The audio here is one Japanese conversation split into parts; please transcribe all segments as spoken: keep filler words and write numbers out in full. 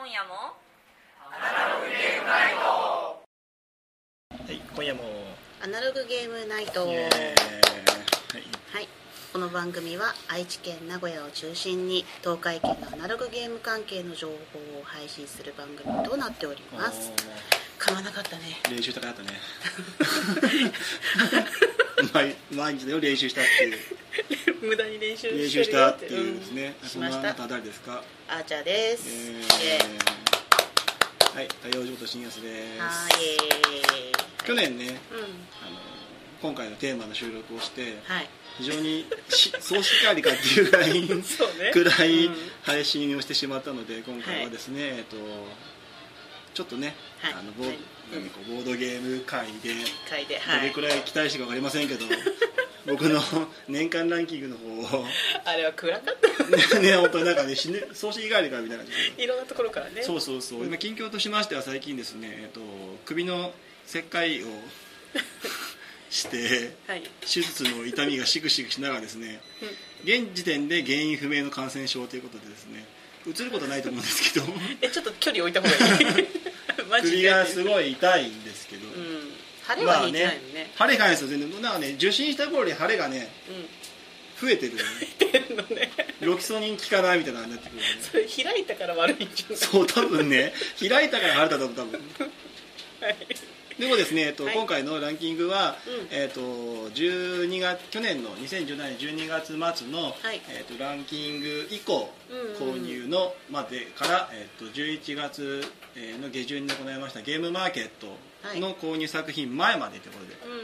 今夜もアナログゲームナイト。 はい、今夜もアナログゲームナイト。 イエーイ、はい、 はい、この番組は愛知県名古屋を中心に東海圏のアナログゲーム関係の情報を配信する番組となっております。噛まなかったね。 練習したかったね毎, 毎日のよ練習したっていう無駄に練習してるよ練習したっていうですね、 うん、 そんなあなたは誰ですか？ あーちゃんです、 えーえー、はい多様仕事新安です。 ー、はーい、 去年ね、 うん、 あの今回のテーマの収録をして、 はい、 非常に総しかりかっていうぐらいそうね、 暗いうん配信をしてしまったので、今回はですね、はい、えっとちょっとね、 はい、 あのボー、はい、何こうボードゲーム界で界で、はい、 どれくらい期待してか分かりませんけど僕の年間ランキングの方をあれは暗かったね、本当になんかね死ぬ葬式帰りかみたいな、 いろんなところからね。 そうそうそう、うん、今近況としましては最近ですね、えっと、首の切開をして、はい、手術の痛みがシクシクしながらですね、うん、現時点で原因不明の感染症ということでですね、うつることはないと思うんですけどえちょっと距離置いた方がいいマジで首がすごい痛いんですけど、うん、 腫れは引いてないのね。 腫れがないですよ全然。なんかね、受診した頃に腫れがね、うん、増えてるよね。 増えてるのね。 ロキソニン効かないみたいなのになってくる、ね、 それ開いたから悪いんじゃない？ そう多分ね、開いたから腫れたと思う多分はいでもですね、えっとはい、 今回のランキングは、 うん、 えっと、じゅうにがつ去年のにせんじゅうななねんじゅうにがつまつの、 はい、 えっと、ランキング以降、うんうん、購入のまでから、えっと、じゅういちがつの下旬に行いましたゲームマーケットの購入作品前までということで、はい、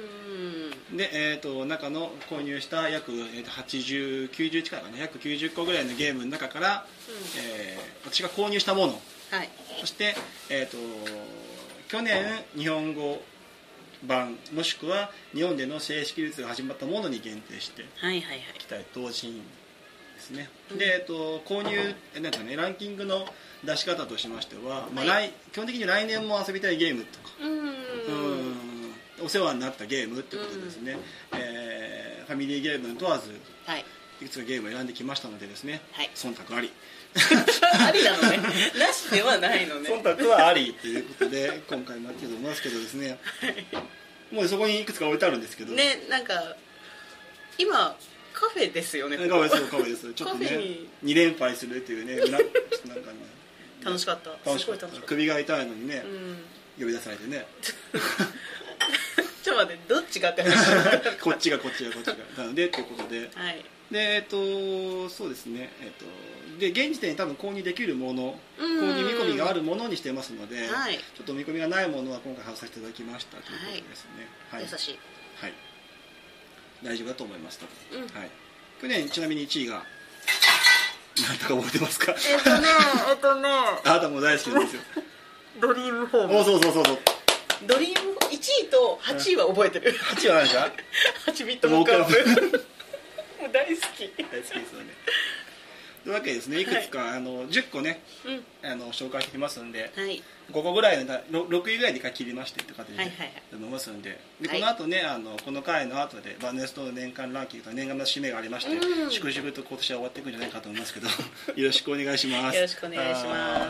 で、えっと、中の購入した約、えっと、はちじゅう、きゅうじゅう近いかな、約きゅうじゅっこぐらいのゲームの中から、うんえー、私が購入したもの、はい、そして、えっと去年日本語版もしくは日本での正式流通が始まったものに限定して期待同心ですね、うん、で、えっと、購入なんか、ね、ランキングの出し方としましては、まあ来基本的に来年も遊びたいゲームとか、うんうんお世話になったゲームってことですね、うんえー、ファミリーゲーム問わず、はい、いくつかゲームを選んできましたのでですね、はい、忖度ありありなのね、なしではないのね。 忖度はありということで今回もやってると思いますけどですね、もうそこにいくつか置いてあるんですけどね、なんか今カフェですよね。 カフェですカフェですちょっとねに連敗するっていうねなんか、ね、 楽しかった楽しかった首が痛いのにね、うん、呼び出されてねちょっと待ってどっちがって話こっちがこっちがこっちがなのでということで、 はい、 でえっとそうですねえっとで現時点に多分購入できるもの購入見込みがあるものにしてますので、はい、ちょっと見込みがないものは今回外させていただきましたということですね、 はいはい、優しい、 はい、大丈夫だと思いますと、 うんはい、去年ちなみにいちいが何とか覚えてますか？ えっとねえっとねあなたも大好きなんですよドリームホーム。 おそうそうそうそうドリームいちいとはちいは覚えてる。 はちいは何ですか？ はちビットモークアップもう大好き大好きですよね。というわけですね、いくつか、はい、あのじゅっこね、うん、あの紹介してきますんで、はい、ごこぐらいのろくいぐらいで切りましてという形で思いますんで、でこの後ねあのこの回の後でバネストの年間ランキングと年間の締めがありまして、うん、粛々と今年は終わっていくんじゃないかと思いますけどよろしくお願いします。 よろしくお願いします。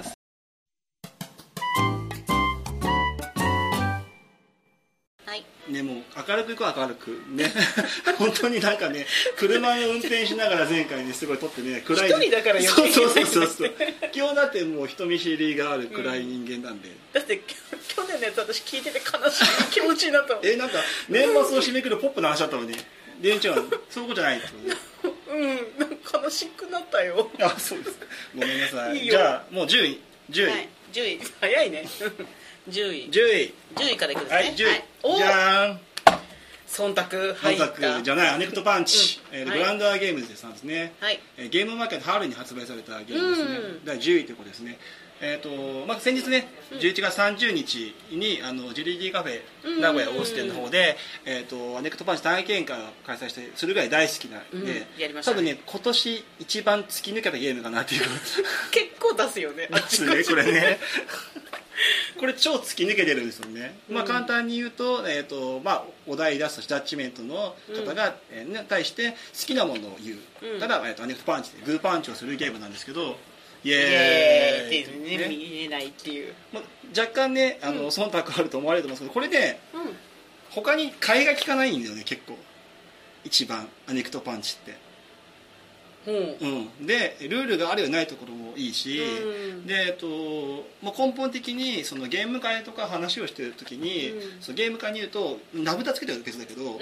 ね、もう明るくいこう明るくね本当になんかね車を運転しながら前回ねすごい撮ってね暗い一人だから余計そうそうそうそう今日だってもう人見知りがある暗い人間なんで、うん、 だって去年のやつ私聞いてて悲しい気持ちになったえなんか年末を締めくるポップな話だったのに電池はそういうことじゃないってことうんなんか悲しくなったよ。 あそうですかごめんなさい。いいじゃあもうじゅういじゅうい、はい、 じゅうい早いねじゅういじゅういじゅういからいくんですね。 はいじゅうい、はい、じゃーん忖度入った忖度じゃないアネクトパンチ、うんえー、 はい、 グランダーゲームズさんですね、はいえー、ゲームマーケット春に発売されたゲームですね、うん、だいじゅういということですね。えーとまあ、先日ねじゅういちがつさんじゅうにちにあのジュリディカフェ名古屋オーステンの方で、えー、とアネクトパンチ体験会を開催してそれぐらい大好きなんで、うん、やりましたね、多分ね今年一番突き抜けたゲームかなっていう結構出すよね出すねこれねこれ超突き抜けてるんですよね、うんまあ、簡単に言うと、えーとまあ、お題出すジャッジメントの方が、うんえー、に対して好きなものを言う、うん、ただ、えー、とアネクトパンチでグーパンチをするゲームなんですけど、 イエーイっていうね、見れないっていう、 まあ、若干ねあの、うん、忖度あると思われると思うんですけど、これね、うん、他に替えが利かないんだよね結構一番アネクトパンチって、うんうん、でルールがあるようないところもいいし、うん、で、えっとまあ、根本的にそのゲーム会とか話をしてる時に、うん、そのゲーム会に言うと名札つけてる別だけど、うん、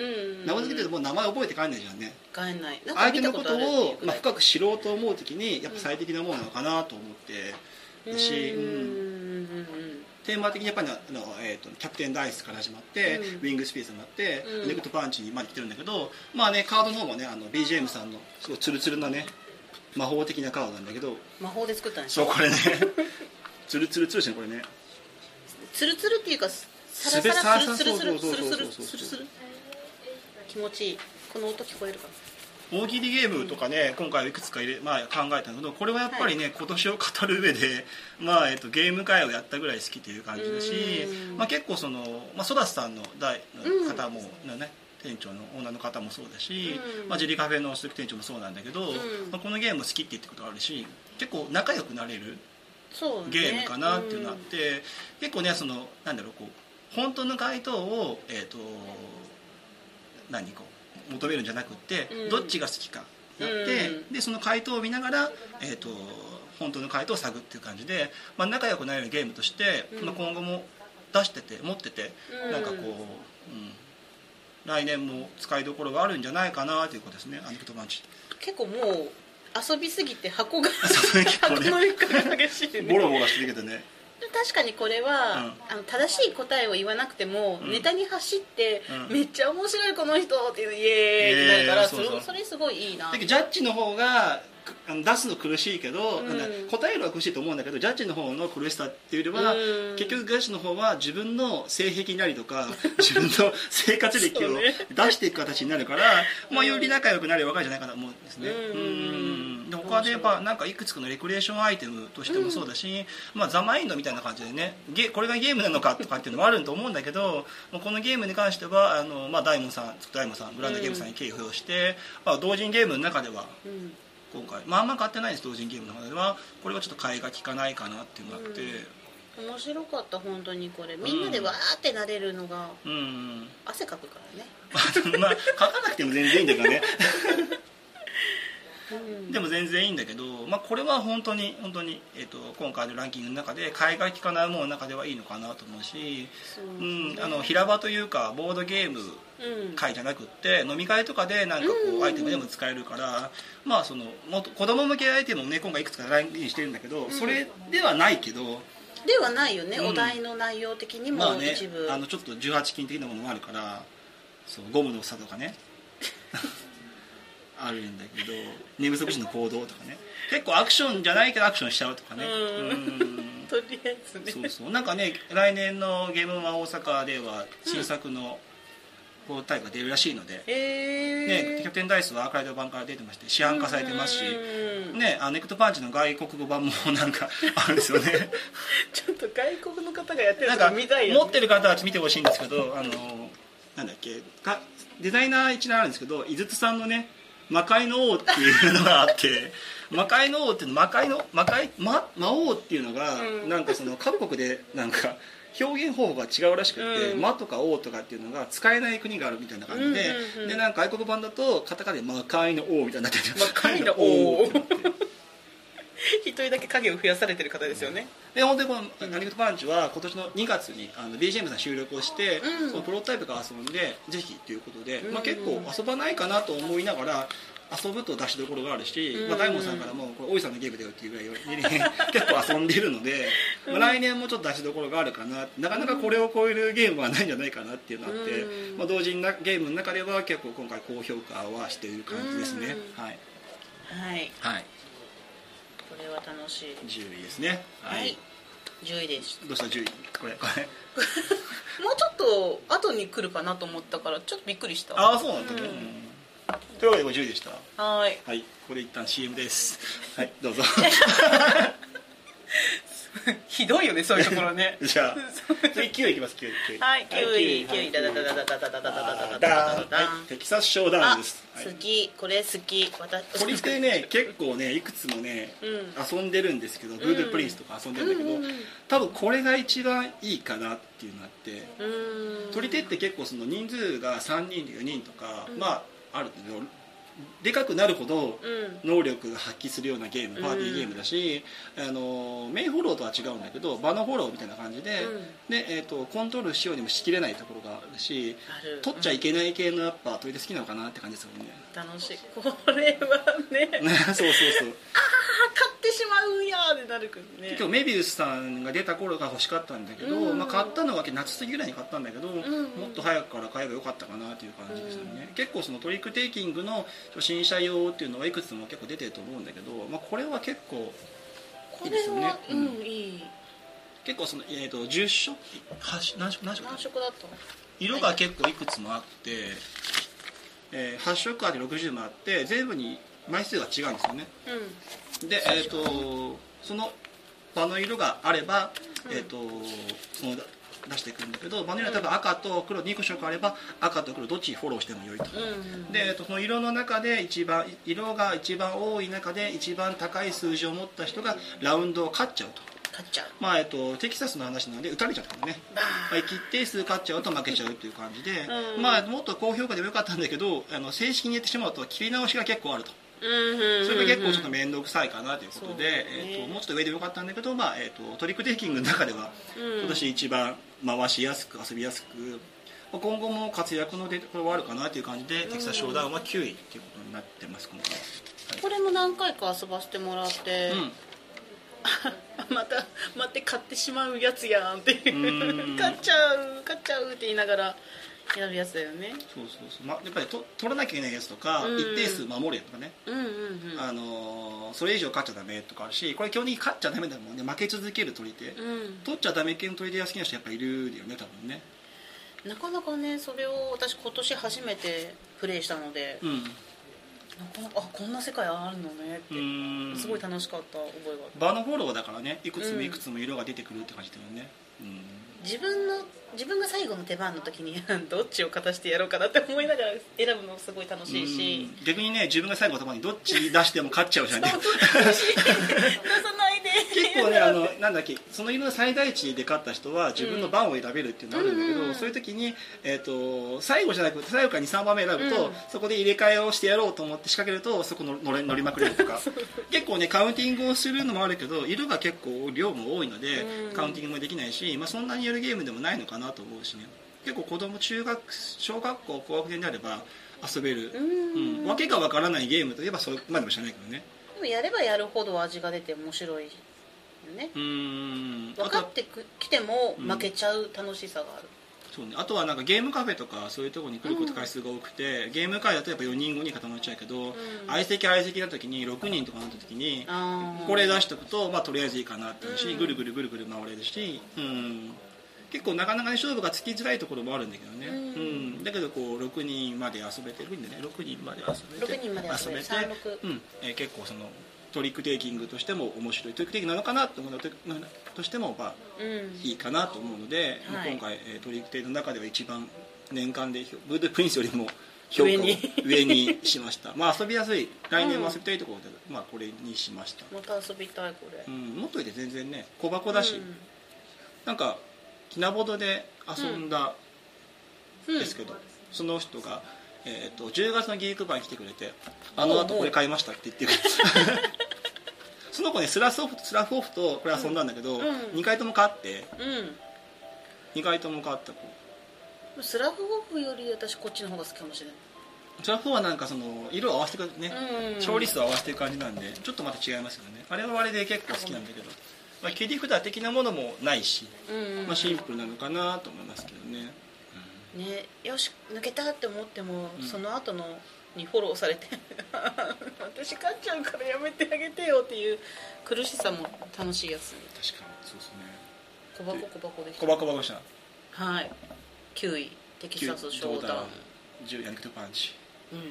名札つけてるともう名前覚えて帰んないじゃんね。 帰んない。なんか相手見たこあるのこととを、まあ、深く知ろうと思う時にやっぱ最適なものなのかなと思ってだし、うん、テーマ的にやっぱりあの、えー、とキャプテンダイスから始まって、うん、ウィングスピースになって、うん、ネクトパンチにまで来てるんだけど、まあねカードの方もねあの ビージーエム さんのすごいツルツルなね魔法的なカードなんだけど、 魔法で作ったんでしょ。 そうこれねツルツルツルしてねこれねツルツルっていうかサラサラスルスルスルスルスルスルスル気持ちいい。この音聞こえるかな。 大喜利ゲームとかね今回いくつか入れ、まあ、考えたんだけどこれはやっぱりね、はい、今年を語る上で、まあえっと、ゲーム会をやったぐらい好きという感じだし、まあ、結構その、まあ、ソダスさんの代の方も、うんね、店長のオーナーの方もそうだし、うんまあ、ジェリーカフェの鈴木店長もそうなんだけど、うんまあ、このゲーム好きって言ってことがあるし結構仲良くなれるゲームかなっていうのがあって、ねうん、結構ねそのなんだろうこう本当の回答を、えー、と何こう求めるんじゃなくって、うん、どっちが好きかなって、うん、でその回答を見ながら、えー、と本当の回答を探っていう感じで、まあ、仲良くなれるゲームとして、うんまあ、今後も出してて持ってて、うん、なんかこう、うん、来年も使いどころがあるんじゃないかなということですね。アネクトパンチ結構もう遊びすぎて箱が箱の劣化が激しいねボロボロしてるけどね。 確かにこれは、うん、あの正しい答えを言わなくても、うん、ネタに走って、うん、めっちゃ面白いこの人っていうイエーイってなるから、えー、そうそう そ, それすごいいいな。 ジャッジの方が出すの苦しいけど、うん、答えるのは苦しいと思うんだけどジャッジの方の苦しさっていうよりは、うん、結局ジャッジの方は自分の性癖なりとか自分の生活歴を出していく形になるから、ねまあ、より仲良くなれるわけじゃないかなと思うんですね。うんうんで他でやっぱなんかいくつかのレクリエーションアイテムとしてもそうだし、うんまあ、ザ・マインドみたいな感じでねゲこれがゲームなのかとかっていうのもあると思うんだけどこのゲームに関してはあの、まあ、ダイモンさんダイモンさんグランドゲームさんに敬意を表して、うんまあ、同人ゲームの中では、うん今回まあまあ買ってないです同人ゲームの中ではこれはちょっと替えが利かないかなっていうのがあって、 うん、面白かった本当にこれみんなでわーってなれるのが、うん、汗かくからねまあ書かなくても全然いいんだけどねでも全然いいんだけど、まあ、これは本当に本当に、えー、と今回のランキングの中で替えが利かないものの中ではいいのかなと思うしう、ねうん、あの平場というかボードゲーム会じゃなくって、うん、飲み会とかでなんかこうアイテムでも使えるから、まあそのもっと子供向けアイテムもね今回いくつかランクインしてるんだけど、うん、それではないけどではないよね、うん、お題の内容的にもまあね、 一部、 あのちょっとじゅうはち禁的なものもあるからそうゴムの差とかねあるんだけど寝不足時の行動とかね結構アクションじゃないけどアクションしちゃうとかねうんとりあえずねそうそうなんかね来年のゲームマ大阪では新作のプロタイプが出るらしいので、 うんね、キャプテンダイスはアーカイブ版から出てまして市販化されてますし、ね、あネクトパンチの外国語版もなんかあるんですよねちょっと外国の方がやってるの見たいよ、 ね、持ってる方は見てほしいんですけどあのなんだっけかデザイナー一覧あるんですけど井筒さんのね魔界の王っていうのがあって魔界の王っていうの魔界の魔界、魔、魔王っていうのが、うん、なんかその各国でなんか表現方法が違うらしくて、うん、魔とか王とかっていうのが使えない国があるみたいな感じで、うんうんうん、でなんか外国版だとカタカナで魔界の王みたいになってる魔界の王一人だけ影を増やされてる方ですよね。 で本当にこのアニメトパンチは今年のにがつにあの ビージーエム さん収録をして、うん、そのプロトタイプが遊んでぜひということで、うんまあ、結構遊ばないかなと思いながら遊ぶと出しどころがあるし、うんまあ、大門さんからもこれ大井さんのゲームだよっていうぐらい結構遊んでいるので、まあ、来年もちょっと出しどころがあるかななかなかこれを超えるゲームはないんじゃないかなっていうのがあって、うんまあ、同時になゲームの中では結構今回高評価はしている感じですね、 うん、はい、はい、はい、これは楽しい。 じゅういですね。 はい、はい、じゅういです。 どうしたじゅういこれこれもうちょっと後に来るかなと思ったからちょっとびっくりした。 ああそうなんだね、うん、というわけでじゅういでした。 はい、 はい、ここで一旦 シーエム です。はいどうぞ悲ひどいよねそういうところねじゃあ次きゅういいきます。きゅういはいきゅういきゅういダダダダダダダダダダダダダはいテキサスショーダウンです。 好きこれ好き私取り手ね結構ねいくつもね遊んでるんですけど、ブードゥープリンスとか遊んでるんだけど、多分これが一番いいかなっていうのがあって、取り手って結構その人数がさんにんよにんとか、まああるけどでかくなるほど能力が発揮するようなゲーム、パーティーゲームだし、あのメインフォローとは違うんだけど場のフォローみたいな感じで、でえー、とコントロールしようにもしきれないところがあるし、取っちゃいけない系のやっぱ取り手好きなのかなって感じですよね。 楽しいこれはねそうそうそうああ買ってしまうんやーってなるくんね。 結構メビウスさんが出た頃が欲しかったんだけど、まあ、買ったのは夏過ぎぐらいに買ったんだけど、もっと早くから買えばよかったかなっていう感じですよね。結構そのトリックテイキングの初心者用っていうのはいくつも結構出てると思うんだけど、まあ、これは結構いいですよね。 うん、いい。 結構その、えー、とじゅっ色何色何色何色だと色が結構いくつもあって、えー、はち色あってろくじゅうもあって全部に枚数が違うんですよね。うん、で、えー、とその場の色があれば、えー、とその出してくるんだけど、場の色は多分赤と黒にこ色あれば赤と黒どっちフォローしても良いと。で、えー、とその色の中で一番色が一番多い中で一番高い数字を持った人がラウンドを勝っちゃうと。 勝っちゃう、 まあえっと、テキサスの話なので打たれちゃったのね、まあ、一定数勝っちゃうと負けちゃうという感じで、うん、まあ、もっと高評価でもよかったんだけど、あの正式に言ってしまうと切り直しが結構あると、うん、それが結構ちょっと面倒くさいかなということで、ねえー、ともうちょっと上でもよかったんだけど、まあえー、とトリックテイキングの中では、うん、今年一番回しやすく遊びやすく、まあ、今後も活躍の出所はあるかなという感じで、うん、テキサスショーダウンはきゅういということになってます今回は、はい、 これも何回か遊ばせてもらって、うんまた待って買ってしまうやつやんっていう買っちゃう買っちゃうって言いながらやるやつだよね。 そうそうそう、まあ、やっぱりと取らなきゃいけないやつとか、うん、一定数守るやつとかね、うんうんうん、あのそれ以上勝っちゃダメとかあるし、これ基本的に勝っちゃダメだもんね。負け続ける取り手、うん、取っちゃダメ系の取り手が好きな人やっぱいるよね多分ね。 なかなかねそれを私今年初めてプレイしたので、うんあこんな世界あるのねってすごい楽しかった覚えがある。 場のフォローだからね、いくつもいくつも色が出てくるって感じだよね、うん、 自分の自分が最後の手番の時にどっちを勝たしてやろうかなって思いながら選ぶのすごい楽しいし、 逆にね自分が最後の手番にどっち出しても勝っちゃうじゃんね出さないで結構ねあのなんだっけその色の最大値で勝った人は自分の番を選べるっていうのがあるんだけど、うん、そういう時に、えー、と最後じゃなくて最後から に,さん 番目選ぶと、うん、そこで入れ替えをしてやろうと思って仕掛けるとそこの乗り乗りまくれるとか結構ねカウンティングをするのもあるけど色が結構量も多いので、うん、カウンティングもできないし、まあ、そんなにやるゲームでもないのかなと思うしね。結構子供中学小学校高学年であれば遊べる、うん、わけがわからないゲームといえばそれまでも知らないけどね。 でもやればやるほど味が出て面白いよね。うーん分かってきても負けちゃう楽しさがある、 うん、そうね、あとはなんかゲームカフェとかそういうところに来ること回数が多くて、うん、ゲーム会だとやっぱよにんごに固まっちゃうけど、うん、相席相席な時にろくにんとかなった時にこれ出しとくと、まあ、とりあえずいいかなっていうし、うん、ぐるぐるぐるぐる回れるし、うん、結構なかなかね勝負がつきづらいところもあるんだけどね、うんうん、だけどこうろくにんまで遊べてろくにんでねろくにんまで遊べてろくにんまで遊べて、 うんえー、結構そのトリックテイキングとしても面白いトリックテイキングなのかなと思うのとしても、まあうん、いいかなと思うので、はい、今回、えー、トリックテイキングの中では一番年間でブードゥープリンスよりも評価を上にしましたまあ遊びやすい来年も遊びたいところで、うん、まあ、これにしました。 また遊びたいこれ、 うん、持っといて全然ね小箱だし、うん、なんかひなぼどで遊んだんですけど、うん、その人が、えー、とじゅうがつのギークバーに来てくれてあの後これ買いましたって言ってくれてその子ねスラスオフスラフオフとこれ遊んだんだけど、うんうん、にかいとも買って、うん、にかいとも買った子。 スラフオフより私こっちの方が好きかもしれない。 スラフオフはなんかその色を合わせてくね、うんうん、調理数を合わせてる感じなんでちょっとまた違いますよね。あれはあれで結構好きなんだけど、まあ、切り札的なものもないし、うんうん、まあ、シンプルなのかなと思いますけどね、 うん、ねよし抜けたって思っても、うん、その後のにフォローされて私勝っちゃうからやめてあげてよっていう苦しさも楽しいやつ。 確かにそうですね。 小箱小箱でした。 小箱小箱でした。 はいきゅういテキサスショーダウンじゅうヤニクトパンチ、 うん、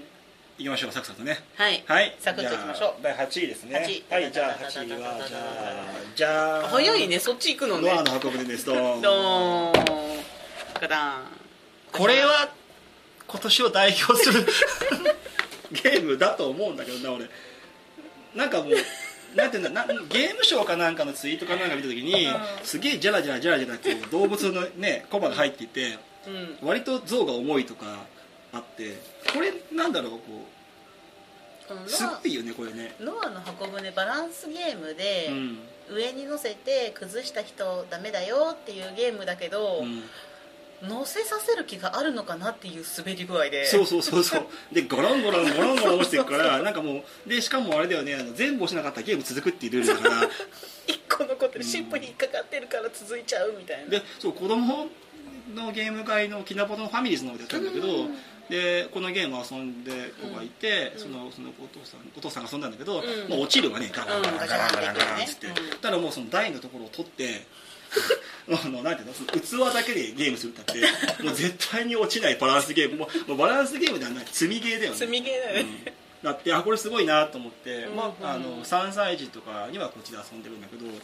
いきましょうサクサクね。 はい、 はい、 サクッといきましょう。 だいはちいですね。 はちはい、じゃあはちいはじゃあじゃあ早いね、そっち行くのね。 ノアの箱舟ですとドーンガタン。 これは今年を代表するゲームだと思うんだけどな、俺なんかもうなんていうんだな、ゲームショーかなんかのツイートかなんか見た時に、うん、すげえジャラジャラジャラジャラって動物のねコマが入っていて、うん、割と像が重いとかあって、これなんだろう、こうすごいよねこれね。 ノアの箱舟バランスゲームで、うん、上に乗せて崩した人ダメだよっていうゲームだけど、うん、乗せさせる気があるのかなっていう滑り具合で、 そうそうそうそうでゴロンゴロンゴロンゴロン落ちていくからなんかもうでしかもあれだよね、あの全部押しなかったらゲーム続くっていうルールだから一個残ってる、尻尾に引っかかってるから続いちゃうみたいな。 でそう子供のゲーム会のきなぽのファミリーズの方でやったんだけど、うん、でこのゲームを遊んで子がいて、うん、そのそのお父さんお父さんが遊んだんだけど、うん、もう落ちるわねガラガラガラガラガラガラってって、うん、だからもうその台のところを取ってあのなんていうの、その器だけでゲームするったってもう絶対に落ちないバランスゲーム、もうバランスゲームではない積みゲーだよね。 積みゲーだよね、 うん、だってあこれすごいなと思って、うん、まあ、あのさんさい児とかにはこっちで遊んでるんだけど、うん、うん、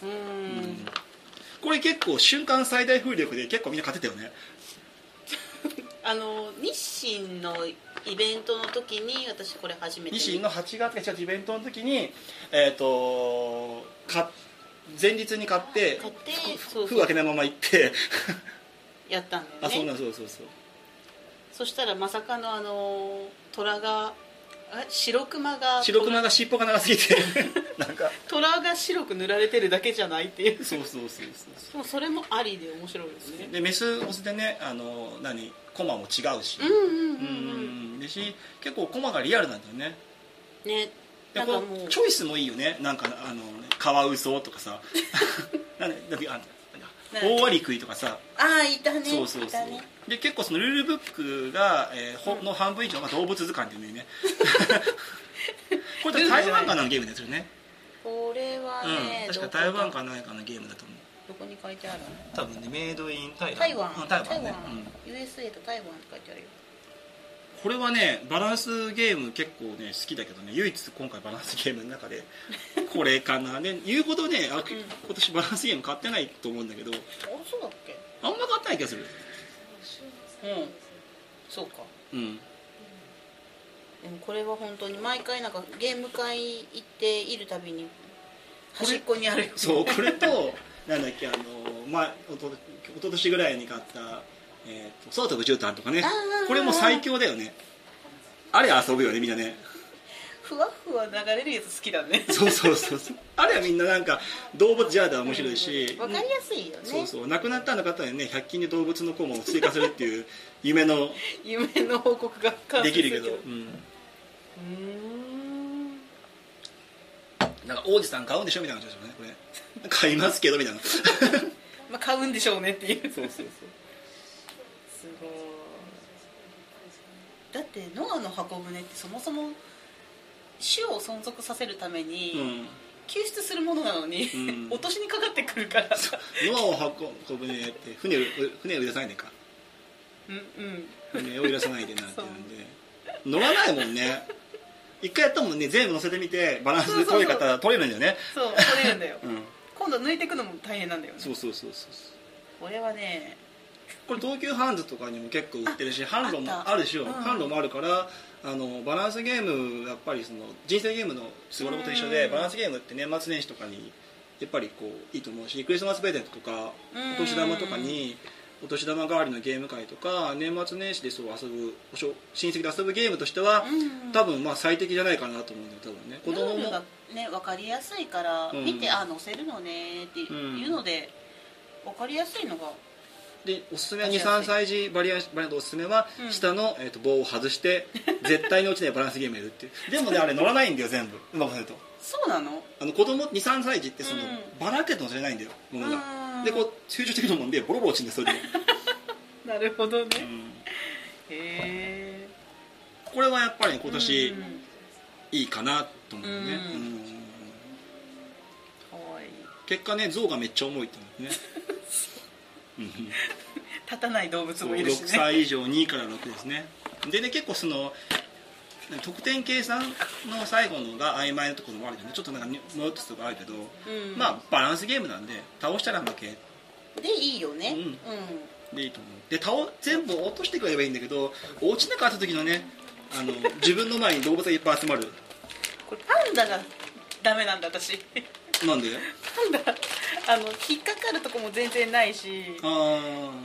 これ結構瞬間最大風力で結構みんな勝てたよねあの日清のイベントの時に私これ初めて日清のはちがつかしちがつイベントの時にえっ、ー、とか前日に買って買って封開けないまま行ってやったんだよね。 あ、そんなそうそうそう。 そしたらまさかのあの虎が白熊が白熊が尻尾が長すぎてなんか虎が白く塗られてるだけじゃないっていう。 そうそうそうそう。 それもありで面白いですね。 でメスオスでね、あの何コマも違うし、 うんうんうんうんでし結構コマがリアルなんだよね。 ね。 なんかもうチョイスもいいよね。なんかあのカワウソとかさなんでだってあ大割り食いとかさああいたね。 そうそうそう、ね、で結構そのルールブックが、えー、の半分以上が動物図鑑っていうねこれ台湾かなのゲームですよね。 これはね、 うん、確か台湾かないかのゲームだと思う。 どこに書いてあるの？ 多分ねメイドイン台湾台湾、 うん、台湾ね、 うん、ユーエスエー と台湾って書いてあるよ。 これはねバランスゲーム結構ね好きだけどね、唯一今回バランスゲームの中でこれかなね言うほどね、あ、うん、今年バランスゲーム買ってないと思うんだけど、あ、 そうだっけ？ あんま買ってない気がする。 うん、そうか。 うん。 でもこれは本当に毎回なんかゲーム会行っているたびに端っこにあるよ、ね、 そうこれとなんだっけあのまおとおととしぐらいに買ったえー、と空飛ぶ絨毯とかね、これも最強だよね。あれ遊ぶよねみんなね。 ふわふわ流れるやつ好きだね。 そうそうそうそう。あれはみんななんか動物ジャーダー面白いし、 わ、うん、かりやすいよね。 そうそう、亡くなったの方にねひゃく均で動物のコマを追加するっていう夢の夢の報告ができるけど、うん、うんなんか王子さん買うんでしょみたいな感じですよねこれ。買いますけどみたいな。 まあ買うんでしょうねっていう。 そうそうそう。 すごい。だってノアの箱舟ってそもそも種を存続させるために救出するものなのに、うん、落としにかかってくるから。 ノアを箱舟って船を船を揺らさないでか。 うんうん。 船を揺らさないでなんてなんで乗らないもんね。一回やったもんね、全部乗せてみてバランス取り方取れるんだよね。 そう取れるんだよ。うん、今度抜いていくのも大変なんだよね。 そうそうそうそう。 これはね。 これ東急ハンズとかにも結構売ってるし、販路もあるでしょ、うん、販路もあるから、あのバランスゲームやっぱりその人生ゲームのすごろこと一緒で、バランスゲームって年末年始とかにやっぱりこういいと思うし、クリスマスプレゼントとかお年玉とかにお年玉代わりのゲーム会とか年末年始でそう遊ぶ親戚で遊ぶゲームとしては多分まあ最適じゃないかなと思うんだよ多分ね。 子供もルールがね分かりやすいから見て、うん、あ載せるのねっていうので分かりやすいのが。 でおすすめはにさんさい児バリアバリアントおすすめは、うん、下の、えー、と棒を外して絶対に落ちないバランスゲームやるっていう。でもねあれ乗らないんだよ全部うまくすると。 そうなの？ あの子供にさんさい児ってその、うん、バラけて乗せれないんだよものが。でこう集中的なもんでボロボロ落ちるんだよそれで。 なるほどね、うん、へえ。これはやっぱり今年、うん、いいかなと思うね、うんうん、 かわいい。 結果ね象がめっちゃ重いって思うね。 立たない動物もいるしね。 ろくさい以上にからろくですね。でね結構その得点計算の最後のが曖昧なところもあるけど、ね、ちょっとなんかもよっとするとこあるけど、うん、まあバランスゲームなんで倒したら負けでいいよね、 うんうん、でいいと思う。で倒全部落としてくれればいいんだけど、落ちなかった時のね、あの自分の前に動物がいっぱい集まる。 これパンダがダメなんだ私。 なんで？ パンダあの引っかかるとこも全然ないし、あ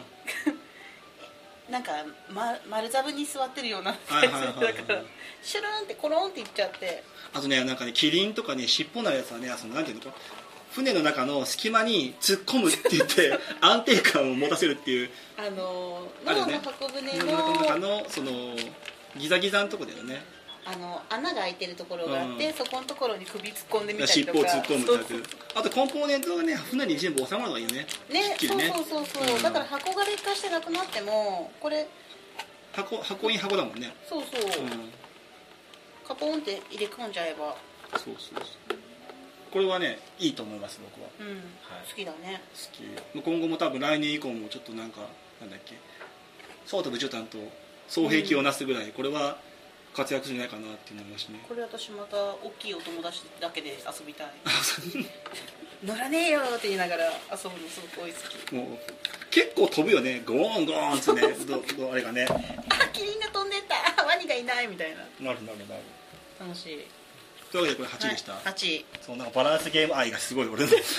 なんか、ま、丸座に座ってるような感じだからシュルンってコロンっていっちゃって。 あとね、なんかね、キリンとかね、尻尾のやつはね、そのなんていうのか、船の中の隙間に突っ込むって言って安定感を持たせるっていう、 あの脳の箱舟の中のそのギザギザのとこだよね。 あの穴が開いてるところがあって、うん、そこのところに首突っ込んでみたり尻尾を突っ込むタイプ。あとコンポーネントがね、船に全部収まるのがいいよね。 ね、 きっきりね、 そうそうそうそう、うん、だから箱が劣化してなくなってもこれ箱箱に箱だもんね。 そうそう、うん、カポンって入れ込んじゃえば。 そうそうそう、これはねいいと思います僕は、 うん、はい、好きだね。 好き。今後も多分来年以降もちょっとなんかなんだっけ、ソータブジュタンと双璧をなすぐらい、これは活躍するんじゃないかなって思いますね。 これ私また大きいお友達だけで遊びたい。乗らねえよって言いながら遊ぶのすごい好き。もう結構飛ぶよね、ゴーンゴーンってね。どどあれがね、 あ、キリンが飛んでった、ワニがいないみたいな。 なるなるなる。 楽しい。 というわけでこれはちいでした、はい、 はちい。 そう、なんかバランスゲーム愛がすごい俺の。 絶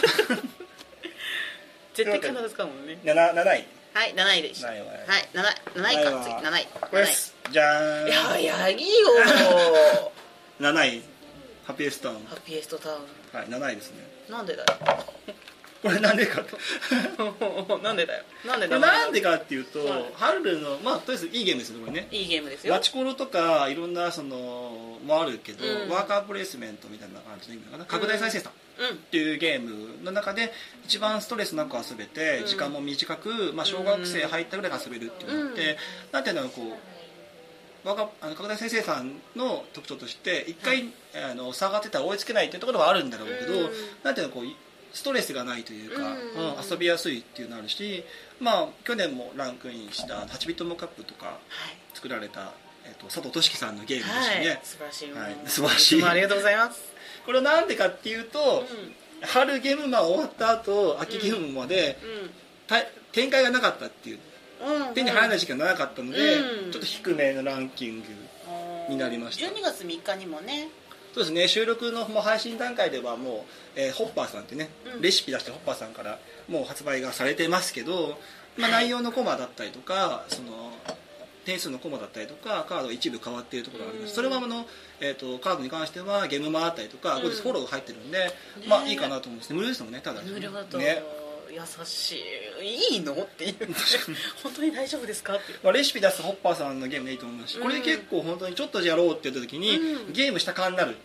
対必ず使うもんね。 なな、なないはい、なないでした。はい、なな、なないか、次、なない。 これです。じゃーん。 いや、やぎよー。なないハッピーエストタウン。 ハッピーエストタウン。 はい、なないですね。 なんでだよ。 これなんでかなんでだよ。なんでだよ。 なんでかっていうと、はい、ハルルの、まあとりあえずいいゲームですよこれね。 いいゲームですよ。 マチコロとかいろんなそのもあるけど、うん、ワーカープレイスメントみたいな感じでいいのかな、拡大再生産っていうゲームの中で一番ストレスなく遊べて、うん、時間も短く、まあ、小学生入ったぐらい遊べるっていうのって、うん、なんていうのこうわかあの拡大再生産の特徴として一回、はい、あの下がってたら追いつけないっていうところはあるんだろうけど、うん、なんていうのこうストレスがないというか、うんうん、遊びやすいっていうのあるし、まあ去年もランクインしたはちビットモカップとか作られた、はい、えー、と佐藤俊樹さんのゲームですしね、はい、 素晴らしい、 はい、素晴らしい。 ありがとうございます。これはなんでかっていうと、うん、春ゲームマ終わった後秋ゲームまで、うんうん、展開がなかったっていう、うんうん、手に入らない時間が長かったので、うん、ちょっと低めのランキングになりました。 じゅうにがつみっかにもね、 そうですね、収録のもう配信段階ではもう、えー、ホッパーさんってね、うん、レシピ出してホッパーさんからもう発売がされてますけど、まあ、内容のコマだったりとかその点数のコマだったりとかカードが一部変わっているところがあります、うん、それはあの、えー、とカードに関してはゲームマだったりとか後日フォローが入ってるんで、うん、まあいいかなと思うんですね。無料ですもんね、ただ無料だと、 ね、 優しい、いいのっていう本当に大丈夫ですかって、 まあ、レシピ出すホッパーさんのゲームでいいと思いますし、これ結構本当にちょっとやろうって言った時に、うん、ゲームした感になるって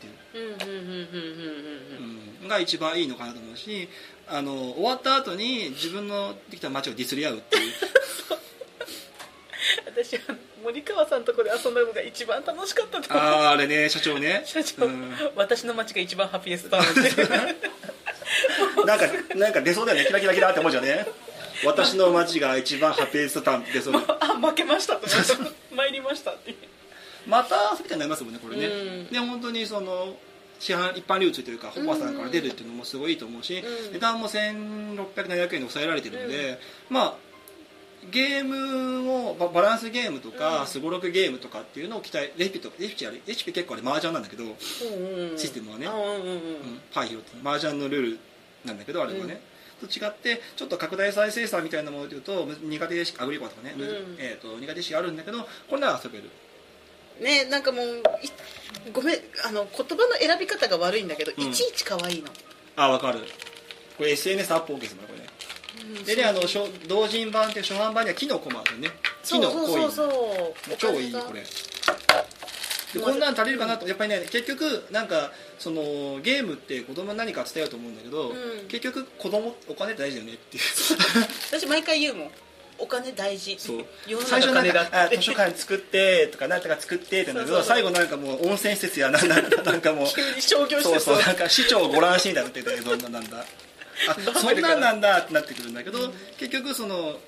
いうが一番いいのかなと思うし、あの終わった後に自分のできた街をディスり合うっていう私は森川さんのところで遊んだのが一番楽しかったと思う。 ああ、あれね、社長ね、 社長、うん、私の街が一番ハッピーエスタウンでなんかなんか出そうだよね、キラキラキラって思うじゃんね。私の街が一番ハッピーエスタウンって出そう、 あ、負けましたと参りましたってまた遊びたいになりますもんねこれね、うん、で本当にその市販一般流通というかホッパーさんから出るっていうのもすごいいいと思うし、うん、値段もせんろっぴゃくななひゃくえんで抑えられてるんで、うん、まあゲームをバランスゲームとかすごろくゲームとかっていうのを期待、レシピとかレシピあれレシピ結構あれ麻雀なんだけど、うんうん、システムはね、うんうんうん、パイヒロって麻雀のルールなんだけどあれはね、うん、と違ってちょっと拡大再生産みたいなものでいうと苦手意識アグリコとかね、うん、えー、と苦手意識あるんだけどこれなら遊べるね。なんかもうごめん、あの言葉の選び方が悪いんだけど、うん、いちいち可愛いの。 あ、分かる。これ エスエヌエス アップ OK ですもんねこれね、うん、でね、あの同人版って初版版には木のコマあるね、木のコイン、そうそうそう超いいこれで、こんなん足りるかなと。やっぱりね、結局なんかそのゲームって子供に何か伝えようと思うんだけど、うん、結局子供お金大事だよねっていう私毎回言うもん、お金大事。そう、 最初なんかあ図書館作ってとかなんとか作ってって言うんだけど、最後なんかもう温泉施設やななんかもう急に商業施設、 そうそう、なんか市長ご覧シーンだって言ってどんななんだあそんなんなんだってなってくるんだけど、うん、結局その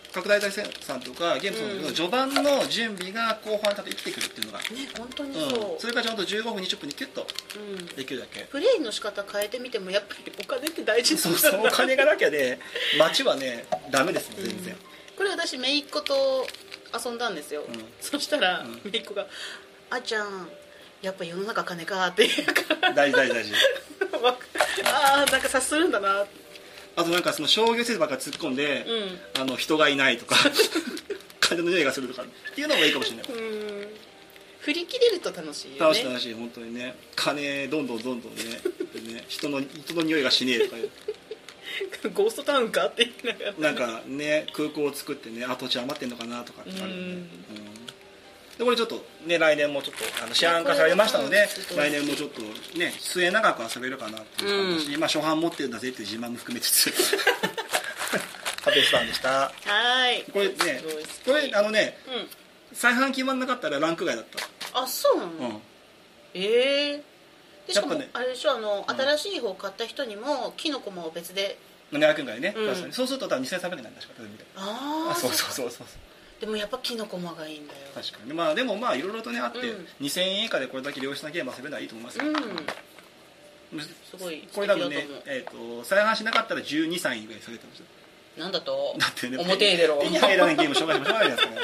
拡大再生産とかゲームそうだけど、うん、序盤の準備が後半だと生きてくるっていうのがね、 本当にそう、 うん、それからちゃんとじゅうごふんにじゅっぷんにキュッとできるだけ、うん、 プレイの仕方変えてみてもやっぱりお金って大事そうそう、お金がなきゃね街はねダメですね全然、うん、 これ私姪っ子と遊んだんですよ、うん、そしたら姪っ子が「あちゃんやっぱ世の中金か」って言うから大事大事大事ああなんか察するんだな。 あとなんかその商業施設ばっか突っ込んで、うん、あの人がいないとか金の匂いがするとかっていうのもいいかもしれない。うん振り切れると楽しいよね。 楽しい楽しい本当にね。金どんどんどんどんねね人の人の匂いがしねえとかゴーストタウンかって言いながらなんかね空港を作ってねあ土地余ってんのかなとかってあるよね。うんでこれちょっとね来年もちょっとあの試案化されましたので来年もちょっとね末永く遊べるかなっていう感じし、うん、まあ初版持ってるんだぜっていう自慢も含めつつハペスタンでした。 はいこれねこれあのね、うん、再販決まんなかったらランク外だった。 あそうなの、うん、ええー、でしかも、ね、あれでしょあの、うん、新しい方買った人にもキノコも別でななひゃくえんぐらいね、うん、そうすると多分にせんさんびゃくえんになるんだしかああそうそうそうそうでもやっぱキノコマがいいんだよ。 確かにまあでもまあいろいろとねあって、うん、にせんえん以下でこれだけ良質なゲーム遊べるのはいいと思いますよ、うん、すごいこれ多分ね、えー、と再販しなかったらじゅうにさいぐらい下げてました。 なんだとだってね表へ出ろ手に入らないゲーム紹介しましょうがないですかね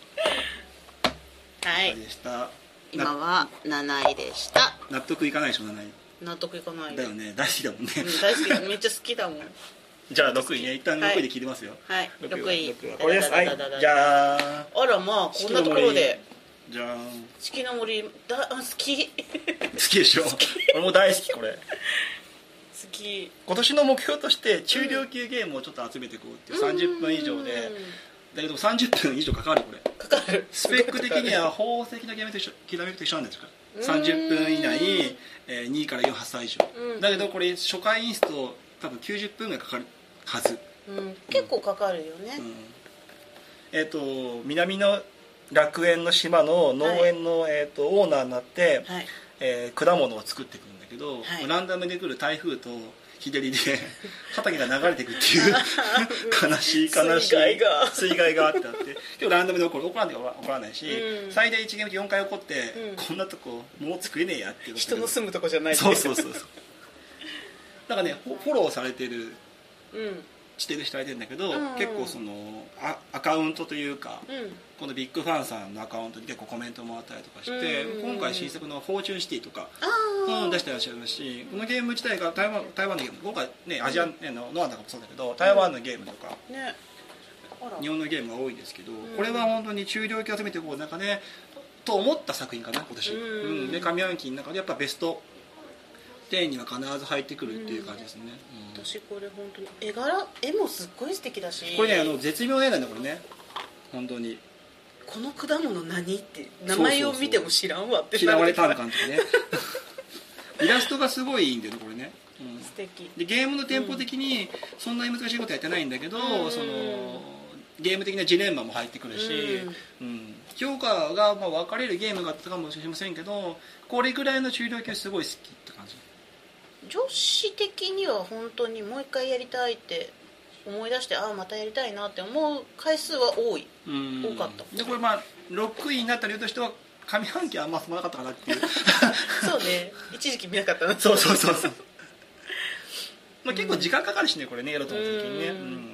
はいでした今はなないでした。 納得いかないでしょなない。 納得いかないだよね大好きだもんね、 うん、大好きめっちゃ好きだもんじゃあろくいね一旦ろくいで切りますよ。 はい、ろくいこれですはいじゃああらまあこんなところでじゃあ四季の森だ好き好きでしょ俺も大好きこれ好き。 今年の目標として中量級ゲームをちょっと集めていこうっていうさんじゅっぷん以上でだけどさんじゅっぷん以上かかるこれかかるスペック的には宝石のゲームと一緒きらめくと一緒なんですかさんじゅっぷん以内、えー、にからよんはっさい以上だけどこれ初回インスト多分きゅうじゅっぷんぐらいかかるはず、 うん、結構かかるよね、うんえー、と南の楽園の島の農園の、はい、えー、とオーナーになって、はいえー、果物を作っていくんだけど、はい、ランダムで来る台風と日照りで畑が流れていくっていう悲しい悲しい水害が水害があってあって今日ランダムで起こる起こらない起こらないし、うん、最大いちゲームでよんかい起こって、うん、こんなとこもう作れねえやっていう人の住むとこじゃないそうそうそうそうだからねフォローされてる、うんしてる人がいてるんだけど、うんうん、結構その ア, アカウントというか、うん、このビッグファンさんのアカウントに結構コメントもらったりとかして、うんうん、今回新作の「フォーチュンシティ」とか、うん、出してらっしゃいますしこのゲーム自体が台湾、台湾のゲーム今回ねアジアのノアなんかもそうだけど台湾のゲームとか、うんね、日本のゲームが多いですけど、うん、これは本当に中量級集めていこう中でと思った作品かな今年、うんうん、で上半期の中でやっぱベストじゅうには必ず入ってくるっていう感じですね、 うん、私これ本当に絵柄絵もすっごい素敵だしこれねあの絶妙な絵なんだこれね本当にこの果物何って名前を見ても知らんわって嫌われたのかとかねイラストがすごいいいんだよねこれね、 うん、素敵でゲームのテンポ的にそんなに難しいことやってないんだけど、うん、そのゲーム的なジレンマも入ってくるし、うんうん、評価がまあ分かれるゲームがあったかもしれませんけどこれぐらいの中量級すごい好きって感じ。 女子的には本当にもう一回やりたいって思い出してああまたやりたいなって思う回数は多い多かったでこれまあろくいになった理由としては上半期はあんま進まなかったかなっていうそうね一時期見なかったなそうそうそうそうまあ結構時間かかるしねこれねやろうと思った時にね、うん、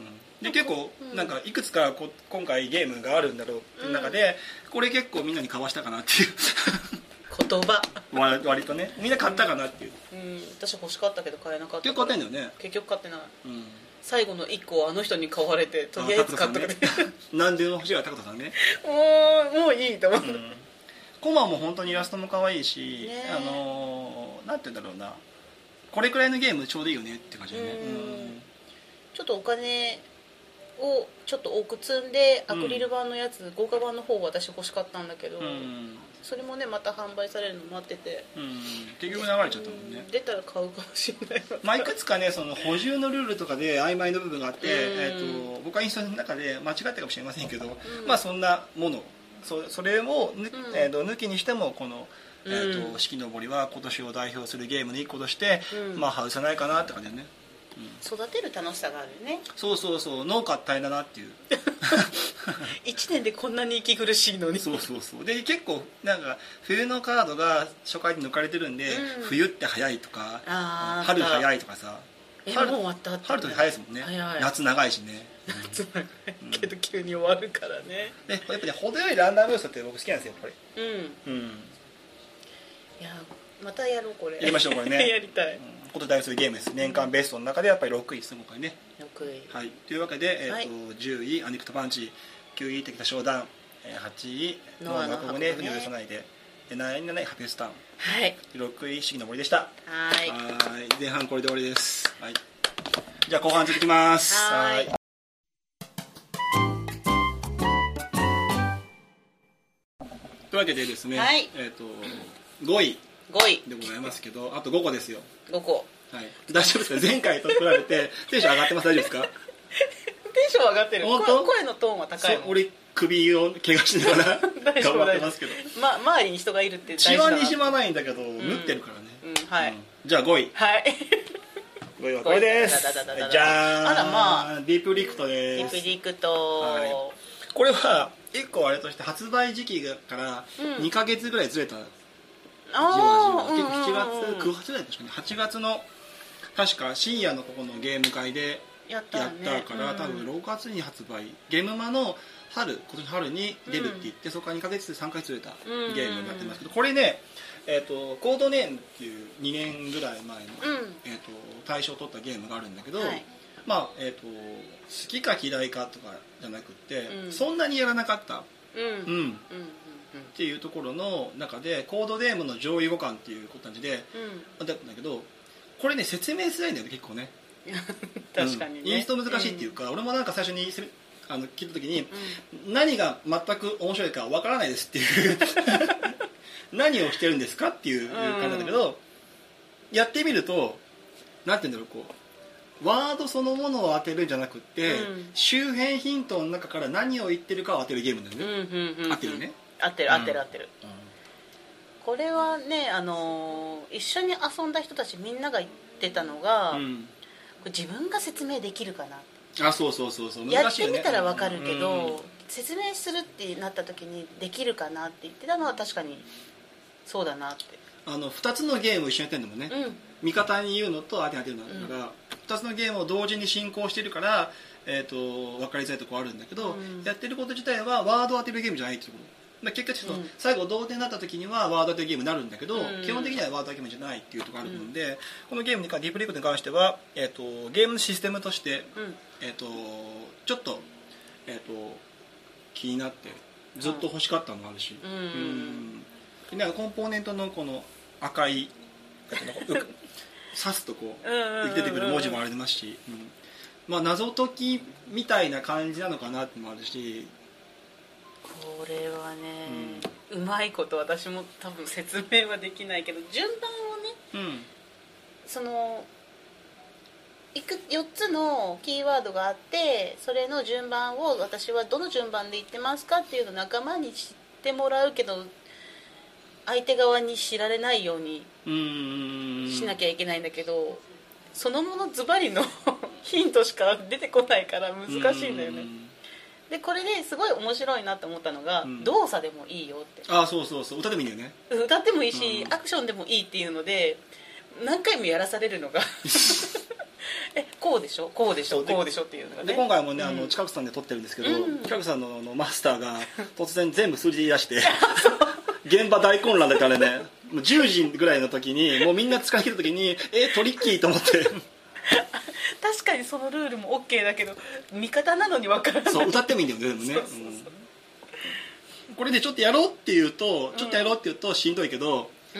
で結構なんかいくつかこ今回ゲームがあるんだろうっていう中でこれ結構みんなにかわしたかなっていう言葉割とねみんな買ったかなっていう、 うん、私欲しかったけど買えなかった結局買ってんだよね結局買ってない、うん、最後のいっこをあの人に買われてとりあえず買ったから、ね、 何でも欲しいから高田さんねもうもういいと思う、うん、 コマも本当にイラストも可愛いし、ね、あのー、なんて言うんだろうなこれくらいのゲームちょうどいいよねって感じだね、うん、 ちょっとお金をちょっと多く積んでアクリル板のやつ、うん、豪華版の方を私欲しかったんだけど、うん、それもねまた販売されるの待ってて、うん、 結局流れちゃったもんね、 うん、出たら買うかもしれないまあいくつかねその補充のルールとかで曖昧な部分があって、うんえー、と僕はインストの中で間違ったかもしれませんけど、うん、まあそんなもの そ, それを、うんえー、と抜きにしてもこのえーとうん、四季の森は今年を代表するゲームの一個として、うんまあ、外せないかなって感じだね。 育てる楽しさがあるよね。 そうそうそう、農家大変だなっていういちねんでこんなに息苦しいのに。 そうそうそう。で結構なんか冬のカードが初回に抜かれてるんで、うん、冬って早いとか春早いとかさ、 春もう終わったって、 春と早いですもんね。夏長いしね、 夏長いけど急に終わるからね。 でやっぱり、ね、程よいランダム要素って僕好きなんですよやっぱり。うん、うん、 いやまたやろうこれ。 やりましょうこれねやりたい、うん、 こと大するゲームです。年間ベストの中でやっぱりろくいです今回ね。 ろくい、 はい、というわけで、えーとはい、じゅういアニクトパンチ、きゅうい敵多商談、はちいノアの箱舟、船を許さないで、なないハピネスタウン、 はい、 ろくい四季の森でした。 はいはい前半これで終わりです。はい、じゃあ後半続きます。はい。というわけでですね、はい、えーとごいでございますけど、あとごこですよ。 ごこ、 はい、大丈夫ですか？前回と比べてテンション上がってます？大丈夫ですか？ テンション上がってる。声のトーンは高いもん。 俺首を怪我しながら頑張ってますけど、 ま、周りに人がいるって大事だな。血はにじまないんだけど、うん、縫ってるからね、 うんはいうん、 じゃあごい、 はい、 ごいはこれです。じゃーん、 あらまあディープリクトです。 ディープリクト、はい、 これはいっこあれとして発売時期からにかげつぐらいずれた、うん、じわじわ結構しちがつくがつぐらいですかね。はちがつの確か深夜のここのゲーム会でやったから、多分ろくがつに発売、ゲームマの春、今年春に出るって言って、うん、そこからにかげつでさんかいずれたゲームになってますけど、これね、えーと、コードネームっていうにねんぐらい前の、うんえーと、大賞を取ったゲームがあるんだけど、はい、まあえーと、好きか嫌いかとかじゃなくって、うん、そんなにやらなかった、うんうんうん、っていうところの中でコードネームの上位互換っていう感じで、うん、だったんだけど、これね説明しづらいんだよね結構ね確かにね、 うん、インスト難しいっていうか、うん、俺もなんか最初にあの聞いた時に、うん、何が全く面白いかわからないですっていう何をしてるんですかっていう感じなんだけど、うん、やってみるとなんていうんだろう、こうワードそのものを当てるんじゃなくって、うん、周辺ヒントの中から何を言ってるかを当てるゲームなんだよね、うんうん、合ってるね、 合ってる合ってる合ってる、うん、これはね、あのー、一緒に遊んだ人たちみんなが言ってたのが、うん、自分が説明できるかなって。 あ、そうそうそうそう、 難しいよね。やってみたら分かるけど、うん、説明するってなった時にできるかなって言ってたのは確かにそうだなって。 あのふたつのゲームを一緒にやってるのもね、うん、味方に言うのと相手に当てるのだから、うん、ふたつのゲームを同時に進行してるから、えー、と分かりづらいところあるんだけど、うん、やってること自体はワードを当てるゲームじゃないってこと。結果ちょっと最後同点になった時にはワード当てるゲームになるんだけど、うん、基本的にはワード当てるゲームじゃないっていうところがあるので、うん、このゲームに関ディープリクトに関しては、えー、とゲームのシステムとして、うんえー、とちょっと,、えー、と気になってずっと欲しかったのもあるし、うんうん、なんかコンポーネントのこの赤い刺すとこう出てくる文字もありますし、うんまあ、謎解きみたいな感じなのかなってのもあるし、 これはね、うん、うまいこと私も多分説明はできないけど順番をね、うん、そのいくよっつのキーワードがあってそれの順番を私はどの順番で言ってますかっていうのを仲間に知ってもらうけど相手側に知られないようにしなきゃいけないんだけど、そのものズバリのヒントしか出てこないから難しいんだよね。でこれですごい面白いなと思ったのが、うん、動作でもいいよって。 ああそうそうそう、歌でもいいよね。 歌ってもいいし、うん、アクションでもいいっていうので何回もやらされるのがえこうでしょこうでしょこうでしょっていうのがね。 で今回もね、うん、あの近くさんで撮ってるんですけど、うん、近くさん の, のマスターが突然全部数字で言い出して現場大混乱だからね、もうじゅうじぐらいの時にもうみんな使い切る時にえトリッキーと思って確かにそのルールも OK だけど味方なのに分からない。 そう歌ってもいいんだよね。でもね、そうそうそう、うん、これでちょっとやろうって言うとちょっとやろうって言うとしんどいけど、うん、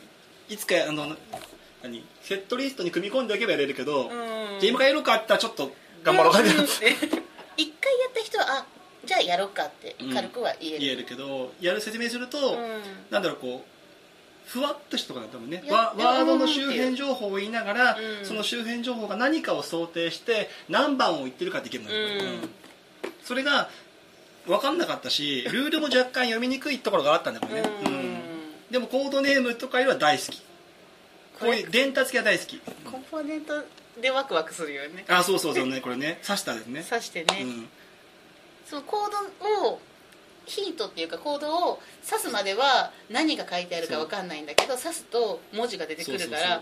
いつかあの何セットリストに組み込んでおけばやれるけど、うん、じゃあ今からやろうかって言ったらちょっと頑張ろうかって、うん、一回やった人はあじゃあやろうかって軽くは言える、うん、 言えるけどやる説明すると、うん、なんだろうこうふわっとしたところだったもんね。ワ, ワードの周辺情報を言いながら、うん、その周辺情報が何かを想定して何番を言ってるかっていけるのよ、うんうん、それが分かんなかったしルールも若干読みにくいところがあったんだよね、うんうん、でもコードネームとかよりは大好き。こういう伝達系は大好き。 コンポーネントでワクワクするよね。 あ、そうそうそうね、これね刺したですね。 刺してね、うん、そのコードをヒントっていうかコードを刺すまでは何が書いてあるか分かんないんだけど、刺すと文字が出てくるから、そうそうそう、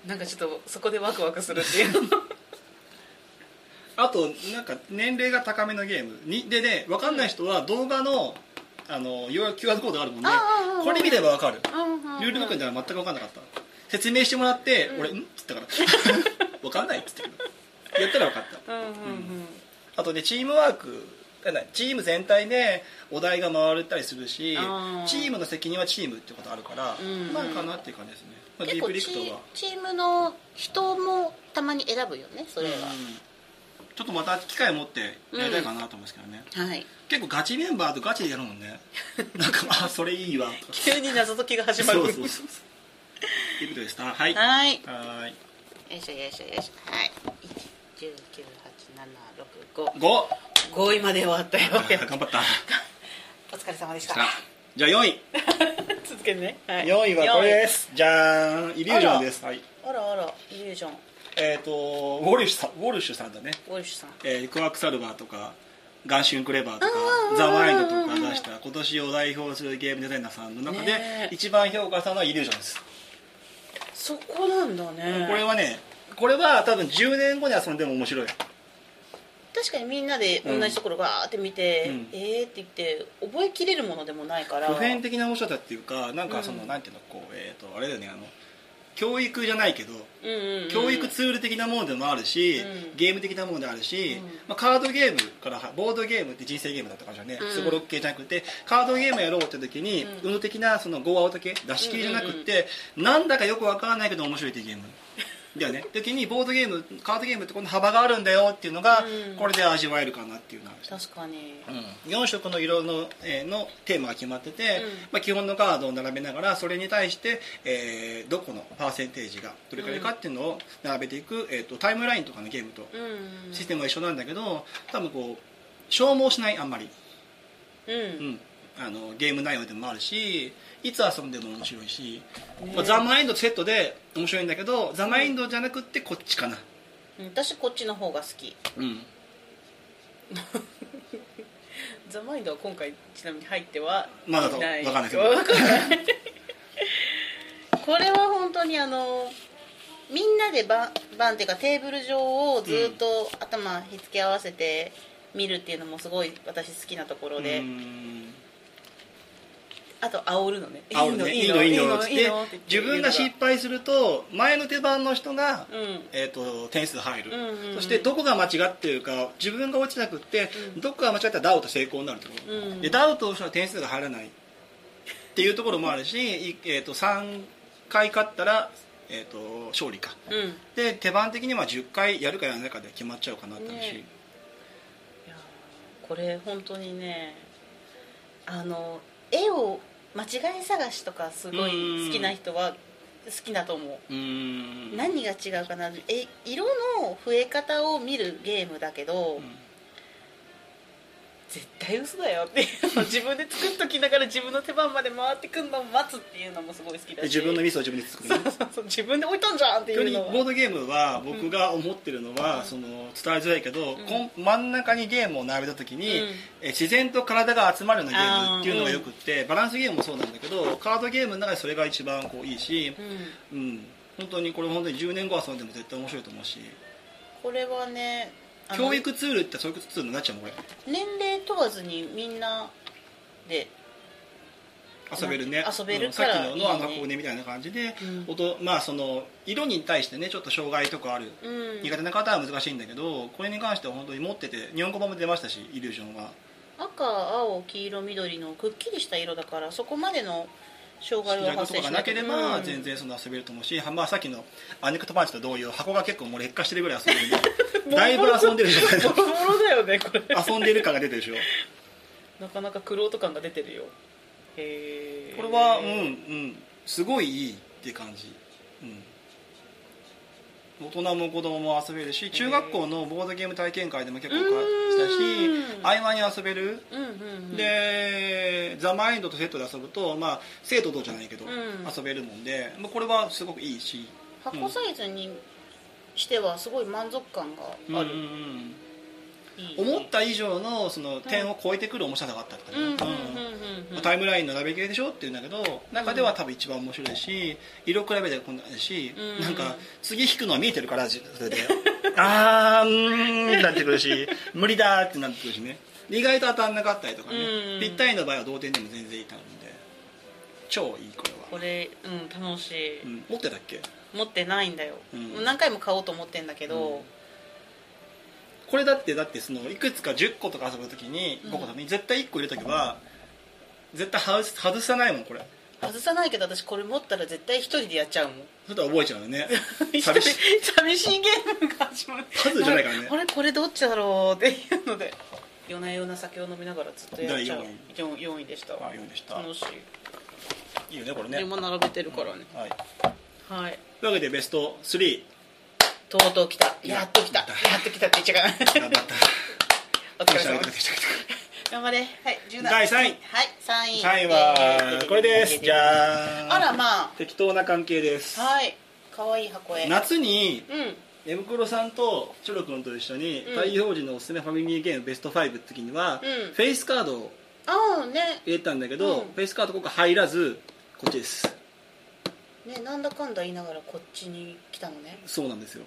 なんかちょっとそこでワクワクするっていうあとなんか年齢が高めのゲームにでね、分かんない人は動画のあの キューアール コードがあるもんね、これ見れば分かる。ルールブックでは全く分かんなかった。説明してもらって、うん、俺「ん?」っつったから「分かんない」っつってやったら分かった。うんうんうん、あとねチームワーク、チーム全体でお題が回ったりするし、チームの責任はチームってことあるから、うん、まあかなっていう感じですね。まあ、 結構ディープリクトはチームの人もたまに選ぶよね、それは。うん、 ちょっとまた機会を持ってやりたいかなと思うんですけどね、 うん、はい、結構ガチメンバーとガチでやるもんねなんかあそれいいわ急に謎解きが始まる。 そうそうそうということでした。はい、 はい、 はい、 よいしょよいしょよいしょ、はい、いち、じゅう、きゅう、はち、なな、ろく、ご、 ご、 ごいまで終わったよ。 頑張ったお疲れ様でした。 じゃあよんい続けてね、はい、 よんいはこれです。じゃーん、イリュージョンです。はい、 あらあら、イリュージョン、 えっ、ー、とウォルシュさん、ウォルシュさんだね。 ウォルシュさん、 えー、クワークサルバーとかガンシュンクレバーとかザ・マインドとか出した今年を代表するゲームデザイナーさんの中で一番評価したのはイリュージョンです。 そこなんだね。 これはね、これは多分じゅうねんごに遊んでも面白い。 確かにみんなで同じところガーって見て、うん、えーって言って覚えきれるものでもないから、 普遍的な面白さっていうか、なんかその、うん、なんていうの、こう、えーとあれだよね、あの教育じゃないけど、うんうんうん、教育ツール的なものでもあるし、うん、ゲーム的なものであるし、うん、まあ、カードゲームからボードゲームって人生ゲームだったからじゃね、すごろく系じゃなくてカードゲームやろうって時に、うん、運的なそのゴーアウト系出し切りじゃなくて、うんうんうん、なんだかよくわからないけど面白いっていうゲームだよね。時にボードゲーム、カードゲームってこの幅があるんだよっていうのが、うん、これで味わえるかなっていうのがある。 確かに、 うん、よん色の色の、えー、のテーマが決まってて、うん、まあ、基本のカードを並べながらそれに対して、えー、どこのパーセンテージがどれくらいかっていうのを並べていく、えー、とタイムラインとかのゲームとシステムは一緒なんだけど、多分こう消耗しない、あんまり、うんうん、あのゲーム内容でもあるし、いつ遊んでも面白いし、ね、まあ、ザ・マインドとセットで面白いんだけど、ザ・マインドじゃなくってこっちかな、 うん、私こっちの方が好き。うんザ・マインドは今回ちなみに入ってはいない。まだ分かんないけどこれは本当にあのみんなでバンっていうかテーブル上をずっと頭ひっつけ合わせて見るっていうのもすごい私好きなところで、うん、あと煽るのね、 煽るね、いいのいいのって言って自分が失敗すると前の手番の人が、うん、えー、と点数入る、うんうんうん、そしてどこが間違ってるか自分が落ちなくって、うん、どこが間違ったらダウト成功になるところ、うん、でダウトをしたら点数が入らないっていうところもあるし、えー、とさんかい勝ったら、えー、と勝利か、うん、で手番的にはじゅっかいやるかやらないかで決まっちゃうかなって話、ね、 いやこれ本当にね、あの絵を間違い探しとかすごい好きな人は好きだと思う。うーん、何が違うかな、え色の増え方を見るゲームだけど、うん、絶対嘘だよっていうのを自分で作っときながら自分の手番まで回ってくるのを待つっていうのもすごい好きだし、 自分のミスを自分で作る、ね、 そうそうそう、自分で置いたんじゃんっていうのを。 ボードゲームは僕が思ってるのは、うん、その伝えづらいけど、うん、真ん中にゲームを並べた時に、うん、え自然と体が集まるようなゲームっていうのがよくって、うん、バランスゲームもそうなんだけどカードゲームの中でそれが一番こういいし、うんうん、本当にこれ本当にじゅうねんご遊んでも絶対面白いと思うし、 これはね、 教育ツールって教育ツールになっちゃうのこれ。 年齢問わずにみんなで遊べるね。 遊べるからいい、ね、 さっきののあの箱根みたいな感じで、うん、音、まあその色に対してねちょっと障害とかある、うん、苦手な方は難しいんだけど、これに関しては本当に持ってて日本語版も出ましたし、イリュージョンは赤、青、黄色、緑のくっきりした色だからそこまでの障害は発生しない。 とかがなければ、うん、全然その遊べると思うし、まあ、さっきのアネクトパンチと同様箱が結構もう劣化してるぐらい遊んでるんでだいぶ遊んでるじゃないですか。 ボロボロだよねこれ。 遊んでる感が出てるでしょ。 なかなかクロート感が出てるよ。へー、 これはうんうんすごいいいって感じ、うん、大人も子供も遊べるし、中学校のボードゲーム体験会でも結構したし、合間に遊べる、うんうんうん、でザ・マインドとセットで遊ぶと、まあ、生徒とじゃないけど、うん、遊べるもんで、これはすごくいいし、 箱サイズにしてはすごい満足感がある、うんうん、 いい思った以上 の, その点を超えてくる面白さがあったとかね、タイムラインの並べ系でしょっていうんだけど中では多分一番面白いし、色比べでこんなし、うん、なんか次引くのは見えてるからそれであーうーんってなってくるし無理だってなってくるしね、意外と当たんなかったりとかね、うん、ぴったりの場合は同点でも全然いいと思うんで超いいこれはこれ、うん、楽しい、 うん、持ってたっけ？ 持ってないんだよ、うん、何回も買おうと思ってんだけど、うん、 これだってだってそのいくつかじゅっことか遊ぶときにごことかに絶対いっこ入れとけば絶対外す外さないもんこれ。 外さないけど私これ持ったら絶対一人でやっちゃうもん。 それと覚えちゃうよね寂しい寂しいゲームが始まる。 パズルじゃないからね。 あれこれどっちだろうっていうので夜な夜な酒を飲みながらずっとやっちゃう。よんいでした。 あよんいでした。 楽しい。 いいよねこれね。 今並べてるからね、 うん、はい、 はい、 というわけでベストスリーとうとう来た。やっと来たやっと来たって言っちゃうから頑張ったお疲れ様頑張れ。はいじゅうななだいさんい。 はいさんいさんいはこれです。じゃーん。 あらまあ適当な関係です。 はい、かわいい箱絵。 夏に、 うん、 エムクロさんとチョロ君と一緒に太陽寺のおすすめファミリーゲームベストファイブって時には、うん、フェイスカードを入れたんだけど、うん、フェイスカードここ入らずこっちですね。なんだかんだ言いながらこっちに来たのね。 そうなんですよ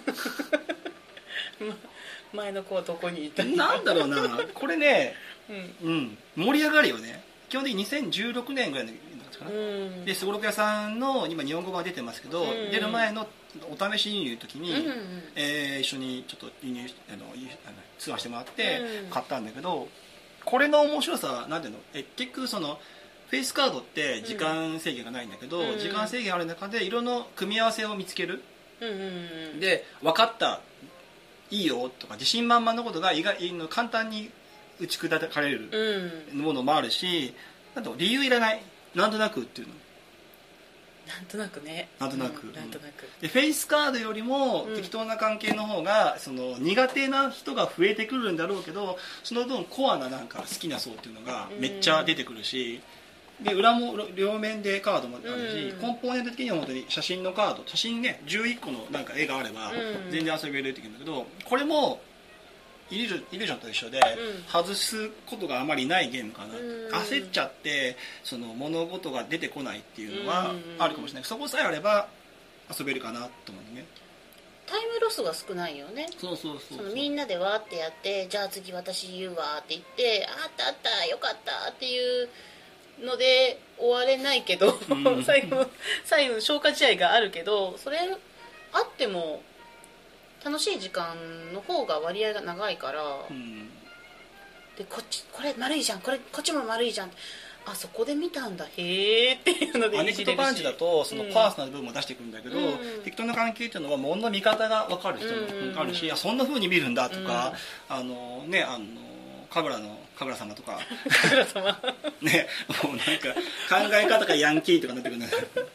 前の子はどこにいたなんだろうなこれね、うんうん、盛り上がるよね。基本的ににせんじゅうろくねんぐらいのかな、うん、でスゴロク屋さんの今日本語版出てますけど、うん、出る前のお試し輸入の時に、うんえー、一緒にちょっと輸入あのツアーしてもらって買ったんだけど、うん、これの面白さは何ていうのえ結局そのフェイスカードって時間制限がないんだけど、うん、時間制限ある中で色の組み合わせを見つける、うんうんうん、で分かったいいよとか自信満々のことが意外の簡単に打ち砕かれるものもあるし、うん、あと理由いらないなんとなくっていうのなんとなくねなんとなく、 うん、なんとなくでフェイスカードよりも適当な関係の方が、その苦手な人が増えてくるんだろうけどその分コアななんか好きな層っていうのがめっちゃ出てくるし、で裏も両面でカードもあるし、うん、コンポーネント的には本当に写真のカード写真ねじゅういっこのなんか絵があれば全然遊べるって言うんだけど、これもイリュージョン、イリュージョンと一緒で、うん、外すことがあまりないゲームかな、うん、焦っちゃってその物事が出てこないっていうのはあるかもしれない、うん、そこさえあれば遊べるかなと思うね。 タイムロスが少ないよね。 そうそうそうそう、そのみんなでわーってやってじゃあ次私言うわって言ってあったあったよかったっていうので終われないけど、うん、最後最後の消化試合があるけどそれあっても楽しい時間の方が割合が長いから、うん、でこっちこれ丸いじゃんこれこっちも丸いじゃんあそこで見たんだへーっていうのでアネクトパンチだとそのパーソナル部分も出してくるんだけど、うん、適当な関係っていうのは物の見方が分かる人もあるし、うん、あそんな風に見るんだとか、うん、あのねあの神楽の神楽様とか神楽様ねもうなんか考え方がヤンキーとかなってくるんだけど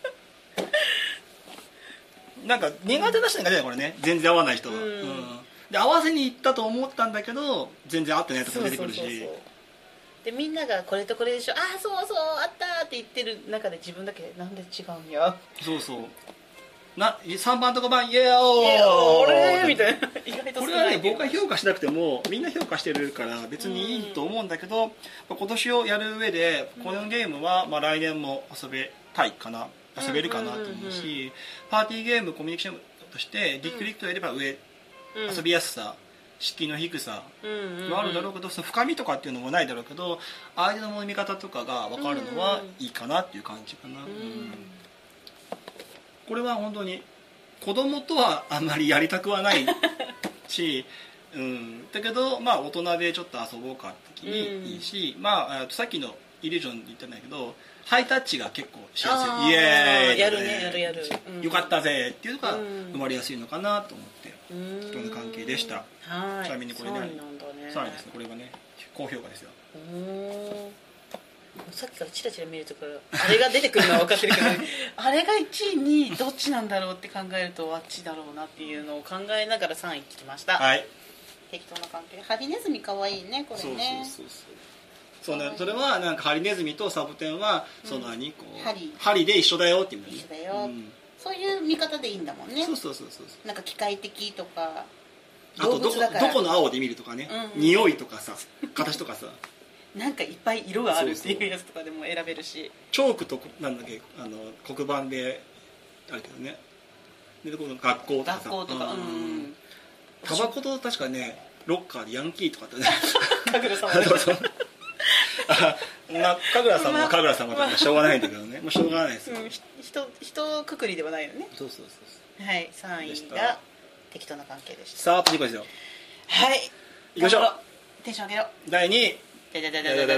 なんか苦手な人がねこれね全然合わない人は、うんうん、で合わせに行ったと思ったんだけど全然合ってないとこ出てくるし、そうそうそうそうでみんながこれとこれでしょああそうそうあったって言ってる中で自分だけなんで違うんやそうそうなさんばんとごばんイエーオー俺みたいな意外とこれはね僕が評価しなくてもみんな評価してるから別にいいと思うんだけど、うん、今年をやる上でこのゲームはまあ来年も遊べたいかな遊べるかなと思うし、パーティーゲームコミュニケーションとしてディクリックとやれば上、うん、遊びやすさ敷居の低さはあるだろうけど、その深みとかっていうのもないだろうけど相手の見方とかが分かるのはいいかなっていう感じかな、うんうん、これは本当に子供とはあんまりやりたくはないし、うん、だけどまあ大人でちょっと遊ぼうかって時にいいし、うん、まあさっきのイリュージョンで言ったんだけどハイタッチが結構しやすいイエーイやるねやるやる、 うん、よかったぜっていうのが生まれやすいのかなと思って人の関係でした。 はいちなみにこれねさんいなんだねさんいですねこれはね高評価ですよ。 おさっきからチラチラ見るところあれが出てくるのは分かってるけどあれがいちいにどっちなんだろうって考えるとあっちだろうなっていうのを考えながらさんい聞きました。 はい適当な関係ハリネズミかわいいねこれね。 そうそうそうそうそうね、それはなんかハリネズミとサボテンはその何、うん、こう針針で一緒だよっていう一緒だよ、うん、 そういう見方でいいんだもんね。 そうそうそうそうなんか機械的とかあとどこ、どこの青で見るとかね、うんうん、匂いとかさ形とかさなんかいっぱい色があるっていうやつとかでも選べるし、 チョークとなんだっけあの黒板であるけどね、でこの学校とかさ、 学校とか、うん、 タバコと確かねロッカーでヤンキーとかってね神楽様そうそうまあ神楽様は神楽様だからしょうがないんだけどね、もうしょうがないですよ、うん、 人人くくりではないよね。 そうそうそうそう、 はい、さんいが適当な関係でした。 さあ次こいですよ。 はい、 行きましょう。 テンション上げろ。 だいにいそっ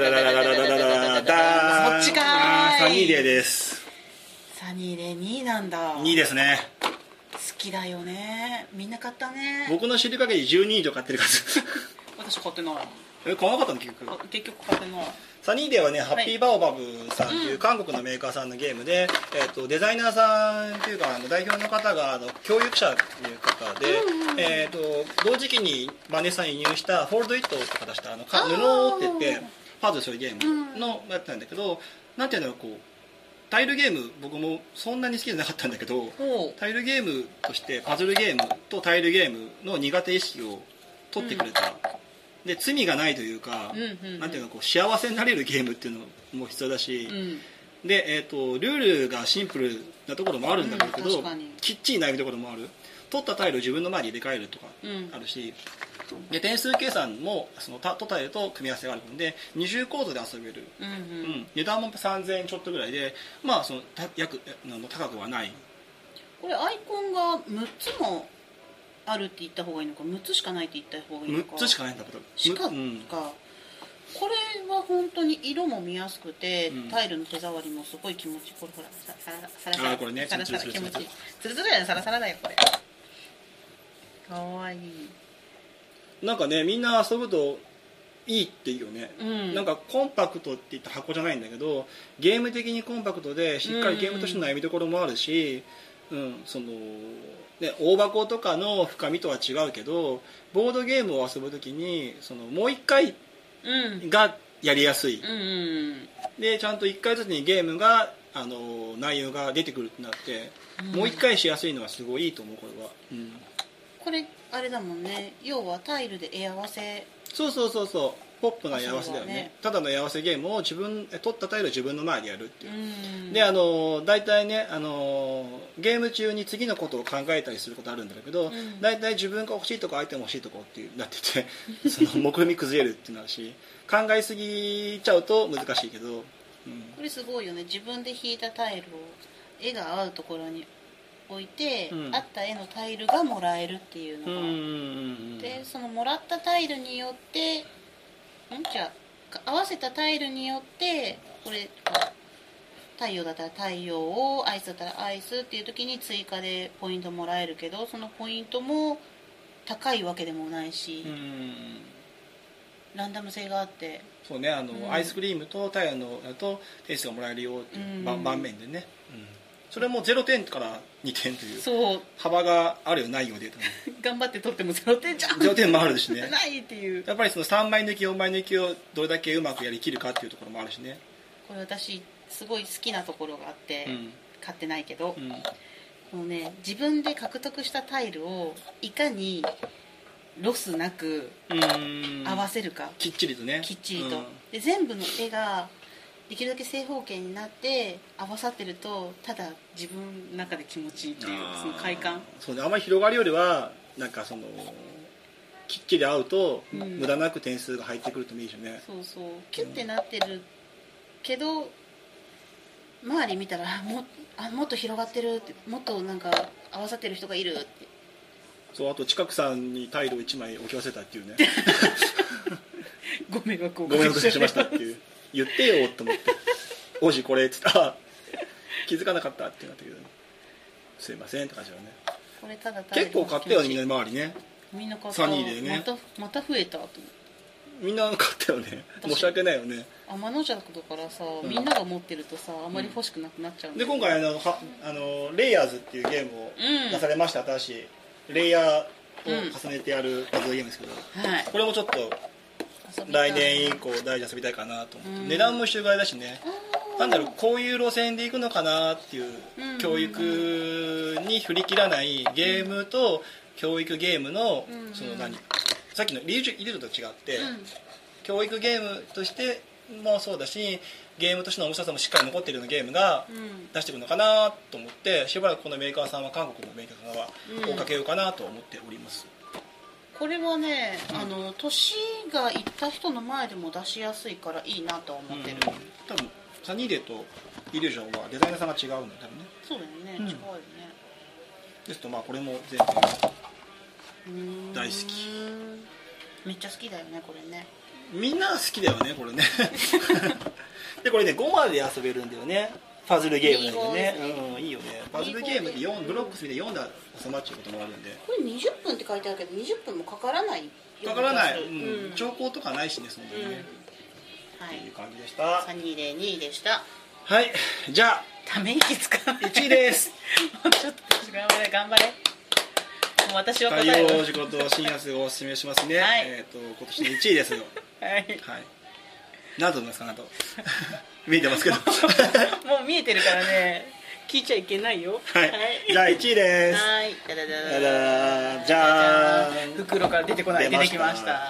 ちかーい。 サニーデーです。 サニーデーにいなんだ。 にいですね。 好きだよね、みんな買ったね。 僕の知る限りじゅうにい以上買ってる数私買ってない。 え、買わなかったの結局。 結局買ってない。 サニーデーはね、ハッピーバオバブさんっていう韓国のメーカーさんのゲームで、うん、えー、とデザイナーさんっていうかあの代表の方があの教育者っていう方で、うんうん、えー、と同時期にバネさん輸入したフォールドイットとか出したあの布を折ってってパズルするゲームのやつなんだけど、うん、なんていうんだろう、こうタイルゲーム僕もそんなに好きじゃなかったんだけど、タイルゲームとしてパズルゲームとタイルゲームの苦手意識を取ってくれた、うんで罪がないというか、うんうんうん、なんていうのこう幸せになれるゲームっていうのも必要だし、うん、で、えーと、ルールがシンプルなところもあるんだけど、うん、きっちりないところもある。取ったタイルを自分の前に入れ替えるとかあるし、うん、で点数計算もその取ったタイルと組み合わせがあるので二重構造で遊べる、うんうんうん、値段もさんぜんえんちょっとぐらいで、まあそのた約の高くはない。 これアイコンがむっつもあるって言った方がいいのかむっつしかないって言った方がいいのか。 むっつしかないんだけどしか、うん、かこれは本当に色も見やすくて、うん、タイルの手触りもすごい気持ちいい。これほらサラサラサラあこれねサラサラ気持ちいい。ツルツルやね、サラサラだよこれ。かわいい。 なんかねみんな遊ぶといいっていうよね、うん、なんかコンパクトって言った箱じゃないんだけどゲーム的にコンパクトでしっかりゲームとしての悩みどころもあるし、うん、そのね、大箱とかの深みとは違うけどボードゲームを遊ぶときにそのもういっかいがやりやすい、うんうん、でちゃんといっかいずつにゲームがあの内容が出てくるってなって、うん、もういっかいしやすいのはすごいいいと思うこれは、うん、 これあれだもんね、要はタイルで絵合わせ。 そうそうそうそうポップな絵合わせだよ ね, ねただの絵合わせゲームを自分取ったタイルを自分の前でやるっていう、うん、であの大体ねあのゲーム中に次のことを考えたりすることあるんだけど、うん、大体自分が欲しいとこ相手も欲しいとこっていうなっててその目論み崩れるっていうのあるし考えすぎちゃうと難しいけど、うん、 これすごいよね。自分で引いたタイルを絵が合うところに置いて、うん、合った絵のタイルがもらえるっていうのが、うんうんうん、でそのもらったタイルによってんじゃあ合わせたタイルによってこれ太陽だったら太陽をアイスだったらアイスっていう時に追加でポイントもらえるけどそのポイントも高いわけでもないし、うん、ランダム性があってそうねあの、うん、アイスクリームと太陽のだと点数がもらえるよっていう、うん、盤面でね、うんそれもゼロてんからにてんというそう幅があるよないよで頑張って取ってもゼロてんじゃんゼロてんもあるしねないっていうやっぱりそのさんまい抜きよんまい抜きをどれだけうまくやりきるかっていうところもあるしね。 これ私すごい好きなところがあって、うん、買ってないけど、うん、このね自分で獲得したタイルをいかにロスなく合わせるかきっちりとねきっちりと、うん、で全部の絵ができるだけ正方形になって合わさってるとただ自分の中で気持ちいいっていうその快感そう、ね、あまり広がるよりはなんかそのきっちり合うと、うん、無駄なく点数が入ってくるといいですよね。 そうそうキュッてなってるけど、うん、周り見たら も, あもっと広がってるってもっとなんか合わさってる人がいるってそうあと近くさんにタイルをいちまい置き忘れたっていうねご迷惑をご迷惑しましたっていう言ってよと思って王子これっつったら気づかなかったってなったけど、ね、すいませんって感じだよね。 これただ結構買ったよねみんな周りねみんな買ったサニーでねまた, また増えたとみんな買ったよね申し訳ないよね。 天の弱だからさ、うん、みんなが持ってるとさあまり欲しくなくなっちゃうんで、今回あのはあのレイヤーズっていうゲームを出されました、うん、新しいレイヤーを重ねてやるパズルゲームですけど、うんはい、これもちょっと来年以降大事に遊びたいかなと思って、うん、値段も一緒ぐらいだしねなんだろうこういう路線で行くのかなっていう、うんうんうん、教育に振り切らないゲームと教育ゲームの、うんうん、その何さっきのリールと違って、うん、教育ゲームとしてもそうだしゲームとしての面白さもしっかり残っているようなゲームが出してくるのかなと思って、しばらくこのメーカーさんは韓国のメーカーさんは追っかけようかなと思っております、 うん、これはね、うん、あの年がいった人の前でも出しやすいからいいなと思ってる、うん、 多分サニーデーとイリュージョンはデザイナーさんが違うので多分ねそうだよね、うん、違うよねですとまあこれも全然大好きめっちゃ好きだよねこれねみんな好きだよねこれねでこれねごまで遊べるんだよねパズルゲームだよね、うん、いいよねパズルゲームでよんブロックスでよんで収まっちゃうこともあるんでこれにじゅっぷんって書いてあるけどにじゅっぷんもかからないかからない、うん、兆候とかないしねそのね、うん、はいという感じでしたサニーでにいでしたはいじゃあため息つかないいちいですもうちょっと頑張れ頑張れもう私は答え太陽事故と新安をお勧めしますね、はい、えー、と今年のいちいですよはい、はい、何と思いますかなと見えてますけどもう見えてるからね聞いちゃいけないよはい、はい、じゃあいちいですはいダダダダダじゃーん袋から出てこない出てきました、はい、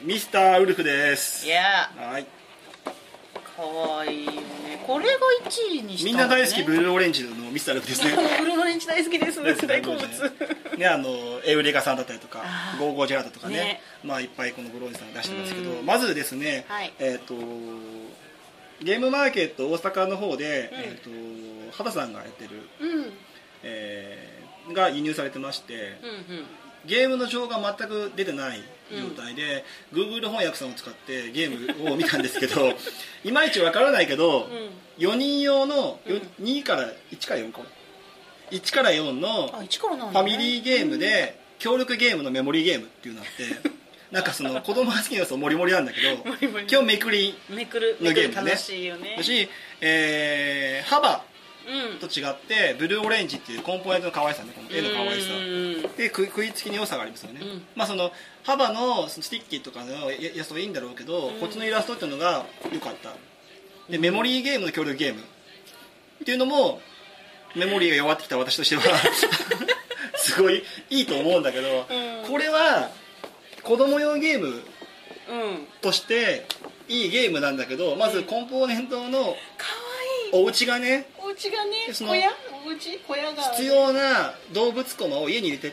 ミスターウルフですいやはいかわいいよねこれがいちいにした、ね、 みんな大好きブルーオレンジのミスターウルフですねブルーオレンジ大好きです大好物ねあのエウレカさんだったりとかゴーゴージェラートとか ね, ねまあいっぱいこのブローンジさん出してますけどまずですね、はい、えっ、ー、とゲームマーケット大阪の方で、うん、えー、と畑さんがやってる、うんえー、が輸入されてまして、うんうん、ゲームの情報が全く出てない状態で、うん、Google 翻訳さんを使ってゲームを見たんですけどいまいちわからないけど、うん、よにん用のにからいちからよんかいちからよんのファミリーゲームで協力ゲームのメモリーゲームっていうのがあってなんかその子供が好きなやつをモリモリなんだけど基本めくりのゲームね楽しいよねだし、えー、幅と違ってブルーオレンジっていうコンポーネントの可愛さねこの絵の可愛さで食い、食いつきに良さがありますよね、うん、まあその幅のスティッキーとかのやつはいいんだろうけど、うん、こっちのイラストっていうのが良かったでメモリーゲームの協力ゲームっていうのもメモリーが弱ってきた私としてはすごいいいと思うんだけど、うん、これは子供用ゲームとしていいゲームなんだけどまずコンポーネントのお家がねお家がね小屋お家小屋が必要な動物コマを家に入れてって、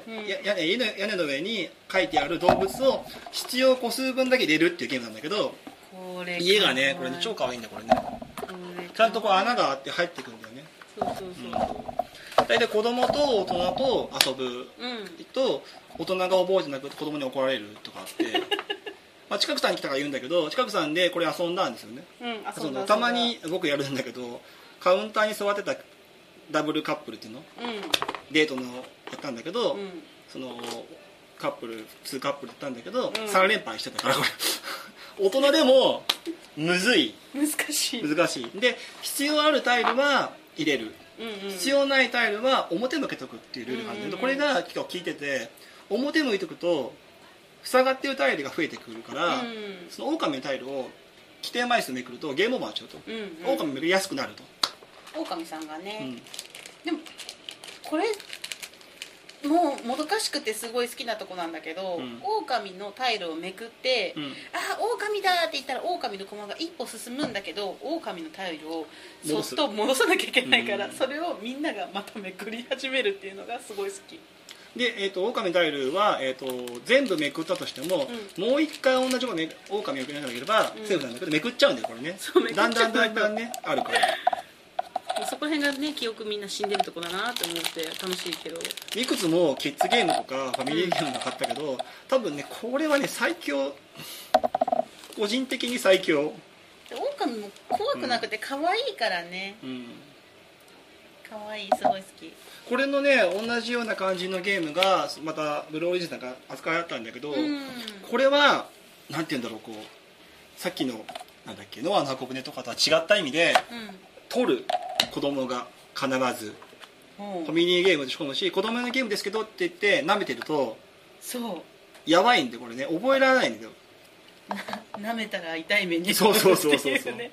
うん、やや家の屋根の上に書いてある動物を必要個数分だけ入れるっていうゲームなんだけどこれ家がねこれね超可愛いんだこれねこれちゃんとこう穴があって入ってくるんだよねそうそうそう、 うん、大体子供と大人と遊ぶ、うん、と大人が覚えてなくて子供に怒られるとかあってまあ近くさん来たから言うんだけど近くさんでこれ遊んだんですよね、うん、遊んだたまに僕やるんだけどカウンターに座ってたダブルカップルっていうの、うん、デートのやったんだけど、うん、そのカップルにカップルやったんだけど、うん、さん連敗してたからこれ大人でもむずい難しい難しいで必要あるタイルは入れる、うんうん、必要ないタイルは表向けとくっていうルールがあるんだけど、うんうん、これが結構効いてて表向いとくと塞がってるタイルが増えてくるから、うんうん、その狼のタイルを規定枚数めくるとゲームオーバーしちゃうと、うんうん、狼めくりやすくなると狼さんがね、うん、でもこれもうもどかしくてすごい好きなとこなんだけど、うん、狼のタイルをめくって、うん、あ狼だって言ったら狼の駒が一歩進むんだけど狼のタイルをそっと戻さなきゃいけないから、うん、それをみんながまためくり始めるっていうのがすごい好きで、えー、と狼のタイルは、えー、と全部めくったとしても、うん、もう一回同じとこ狼をめくらなければ、うん、セーフなんだけどめくっちゃうんだよこれねだんだんだんだんねあるからそこら辺がね記憶みんな死んでるとこだなと思って楽しいけどいくつもキッズゲームとかファミリーゲームが買ったけど、うん、多分ねこれはね最強個人的に最強狼も怖くなくて可愛いからね、うん、可愛いすごい好きこれのね同じような感じのゲームがまたブルーオリジンさんが扱いあったんだけど、うん、これはなんて言うんだろうこうさっきのなんだっけノアの箱舟とかとは違った意味で、うん、取る子供が必ずファミリーゲームで仕込むし子供のゲームですけどって言って舐めてるとそうやばいんでこれね覚えられないんだよな舐めたら痛い目にそうそうそうそうそう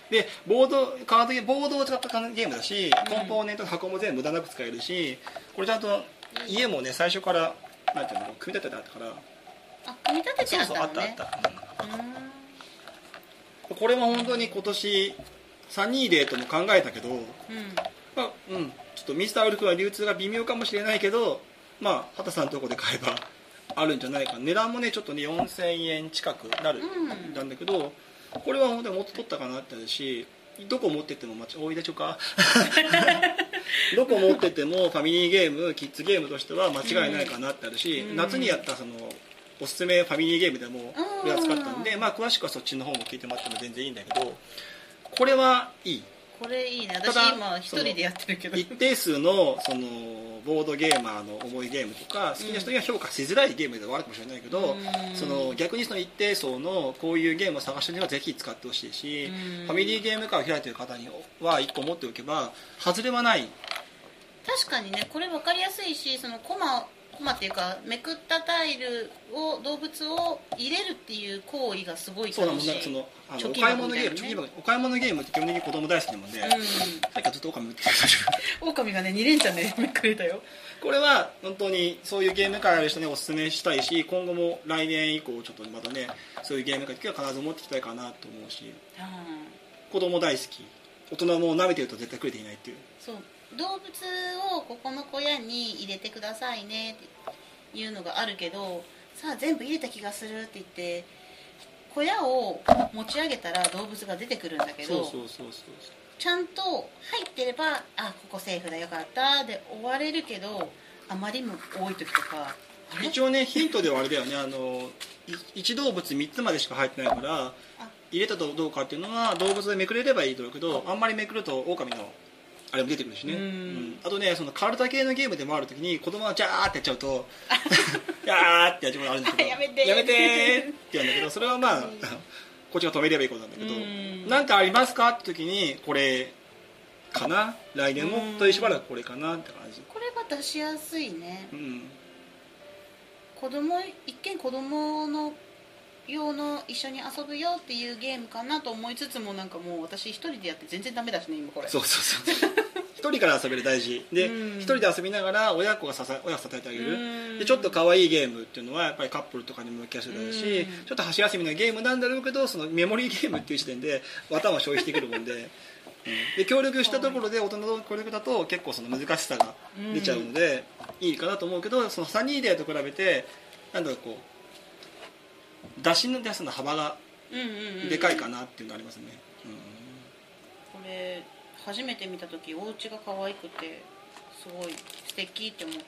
でボードカードゲボードを使ったゲームだし、うん、コンポーネントの箱も全部無駄なく使えるし、これちゃんと家もね最初からなんていうの組み立ててあったから、 あ組み立ててあったのね。 そうそうあったあった、うん、これは本当に今年サニーデーとも考えたけど、うんまあうん、ちょっとミスターウルフは流通が微妙かもしれないけど、まあ畑さんのとこで買えばあるんじゃないか。値段もねちょっとねよんせんえん近くなるなんだけど、これは本当にもっと取ったかなってあるし、どこ持ってっても大井でしょうかどこ持ってってもファミリーゲームキッズゲームとしては間違いないかなってあるし、うん、夏にやったそのおすすめファミリーゲームでもこれ扱ったんで、まあ、詳しくはそっちの方も聞いてもらっても全然いいんだけど、これはいい。 これいいね。私今一人でやってるけど、 一定数のそのボードゲーマーの重いゲームとか好きな人には評価しづらいゲームではあるかもしれないけど、うん、その逆にその一定層のこういうゲームを探してるにはぜひ使ってほしいし、うん、ファミリーゲームカーを開いてる方にはいっこ持っておけば外れはない。 確かにね、これ分かりやすいし、そのコマコマっていうかめくったタイルを動物を入れるっていう行為がすごい楽しい。 そうなの、あのお買い物ゲーム、貯金箱、お買い物ゲームって基本的に子供大好きなもんで、うん、さっきからずっと狼めくってくれた。 狼がねに連チャンでめくれたよ。 これは本当にそういうゲーム会ある人におすすめしたいし、今後も来年以降ちょっとまたねそういうゲーム会は必ず持ってきたいかなと思うし、うん、子供大好き、大人も舐めてると絶対食えていないっていう。 そう動物をここの小屋に入れてくださいねっていうのがあるけど、さあ全部入れた気がするって言って小屋を持ち上げたら動物が出てくるんだけど、 そうそうそうそう、 ちゃんと入ってればあここセーフだよかったで終われるけど、あまりにも多い時とか一応ねヒントではあれだよね、あの一動物みっつまでしか入ってないから入れたとどうかっていうのは動物でめくれればいいと思うけど、あんまりめくると狼のあれも出てくるしね、うんうん、あとねそのカルタ系のゲームでもあるときに子供がジャーってやっちゃうとやーってやっちゃうことあるんだけどやめてやめてって言うんだけど、それはまあ、うん、こっちが止めればいいことなんだけど、何かありますかって時にこれかな、来年もとしばらくこれかなって感じ。 これが出しやすいね、 うん、 子供一見子供の用の一緒に遊ぶよっていうゲームかなと思いつつも、なんかもう私一人でやって全然ダメだしね今これ。 そうそうそう一人から遊べる大事で、一人で遊びながら親子が支え親を支えてあげる。でちょっと可愛いゲームっていうのはやっぱりカップルとかにも向きやすいだろうし、ちょっと箸休みのゲームなんだろうけど、そのメモリーゲームっていう時点で頭を消費してくるもんで、うん、で協力したところで大人の協力だと結構その難しさが出ちゃうのでいいかなと思うけど、そのサニーデーと比べてなんだろうこう出しの出すの幅がでかいかなっていうのがありますね、うんうん、 これ初めて見た時お家が可愛くてすごい素敵って思った。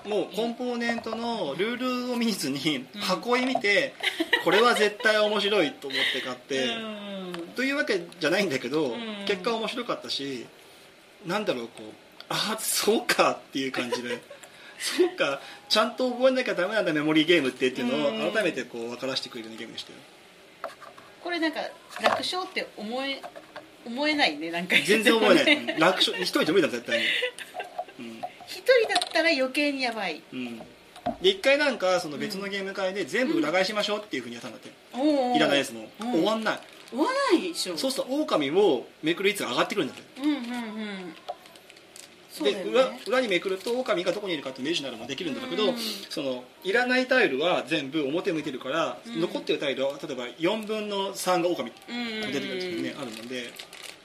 もうコンポーネントのルールを見ずに箱絵見て、うん、これは絶対面白いと思って買って、うん、というわけじゃないんだけど、うん、結果面白かったし、なんだろうこうああそうかっていう感じでそうかちゃんと覚えなきゃダメなんだメモリーゲームってっていうのを改めてこう分からせてくれるようなゲームでしたよ。 これなんか楽勝って思え思えないね、なんか全然思えない楽勝一人じゃ無理だ絶対に、 うん、一人だったら余計にやばい、 うん、で一回なんかその別のゲーム会で全部裏返しましょうっていうふうにやったんだって、うん、いらないやつも終わんない終わらないでしょ。 そうすると狼をめくる率が上がってくるんだって、うんうんうんで、ね、裏, 裏にめくると狼がどこにいるかっていう目地などもできるんだけど、うん、そのいらないタイルは全部表向いてるから、うん、残ってるタイルは例えばよんぶんのさんが狼が出てくるっていうね、うん、あるので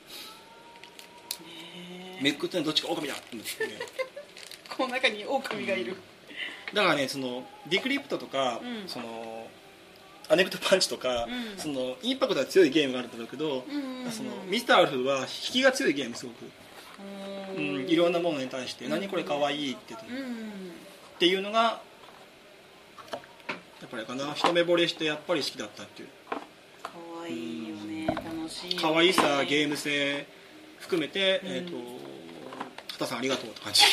めくってのどっちか狼だって思って、ね、 この中に狼がいる、 うん、だからねそのディクリプトとか、うん、そのアネクトパンチとか、うん、そのインパクトが強いゲームがあるんだろうけど、うんうん、そのミスターアルフは引きが強いゲームすごく、うん、いろんなものに対して何これかわいいって言って、うん、っていうのがやっぱりかな一目惚れしてやっぱり好きだったっていう。 かわいいよね、うん、楽しい、ね、 かわいさゲーム性含めて、うん、えーと畑さんありがとうって感じ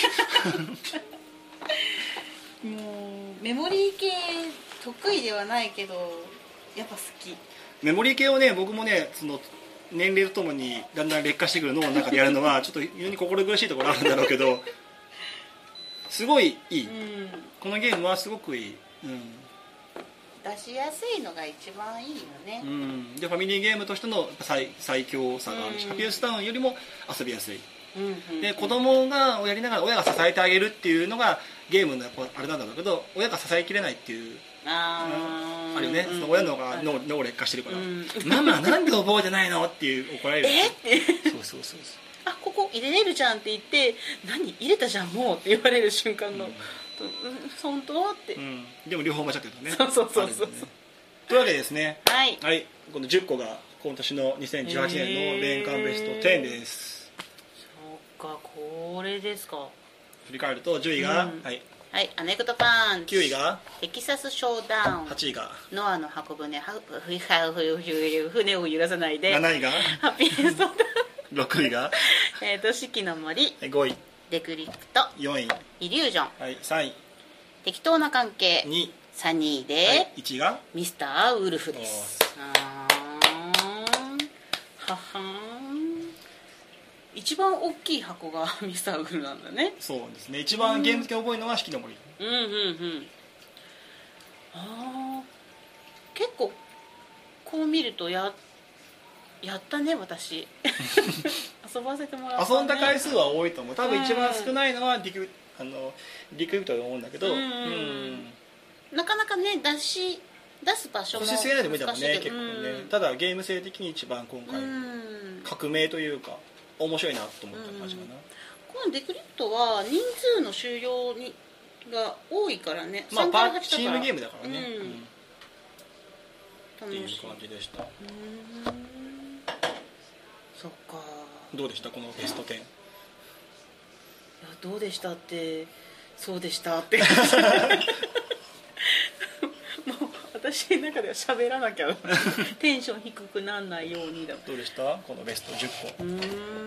もうメモリー系得意ではないけどやっぱ好き。 メモリー系をね僕もねその年齢とともにだんだん劣化してくる脳の中でやるのはちょっと非常に心苦しいところあるんだろうけどすごいいい、うん、このゲームはすごくいい、うん、 出しやすいのが一番いいよね、 うん、でファミリーゲームとしての 最, 最強さがあるし、うん、ハピネスタウンよりも遊びやすい、うんうん、で子供がやりながら親が支えてあげるっていうのがゲームのあれなんだろうけど、親が支えきれないっていうああるよね、うん、その親の方が脳、脳劣化してるから、うん、ママなんで覚えてないのっていう怒られるえってそうそうそうそう、 あここ入れれるじゃんって言って何入れたじゃんもうって言われる瞬間の、うん本当って、うん、でも両方間違ってるね。 そうそうそうそう、ね、 というわけでですね、 はい、 はい、このじゅっこが今年のにせんじゅうはちねんの年間ベストじゅうです。 そうか、これですか。 振り返るとじゅういが、 うん、 はい、 はい、アネクドパンチ、 きゅういがテキサスショーダウン、 はちいがノアの箱舟、船を揺らさないで、 なないがハッピーエンドダウン、 ろくいがえっと四季の森、 ごいデクリプト、 よんいイリュージョン、 はい、さんい適当な関係、 にサニーで、 はい、いちいがミスターウルフです。あーははん、一番大きい箱がミスターウルフなんだね。 そうですね、一番ゲーム付け覚えるのは四季の森。 うんうんうん。あー結構こう見るとややったね私遊ばせてもらった、ね、 遊んだ回数は多いと思う。多分一番少ないのはディクあのリクリプトだと思うんだけど、うん、うん、 なかなかね出し出す場所も腰据えないでもいいだもんね、結構ね、うん、ただゲーム性的に一番今回、うん、革命というか面白いなと思った感じかな、うん、 このデクリプトは人数の終了にが多いからね、 まあパーチームゲームだからね、 うんうん、っていう感じでした。うん、 そっか。 どうでしたこのベストじゅう。いやどうでしたってそうでしたってもう私の中では喋らなきゃテンション低くならないようにだ。 どうでしたこのベストじゅっこ。 うーん、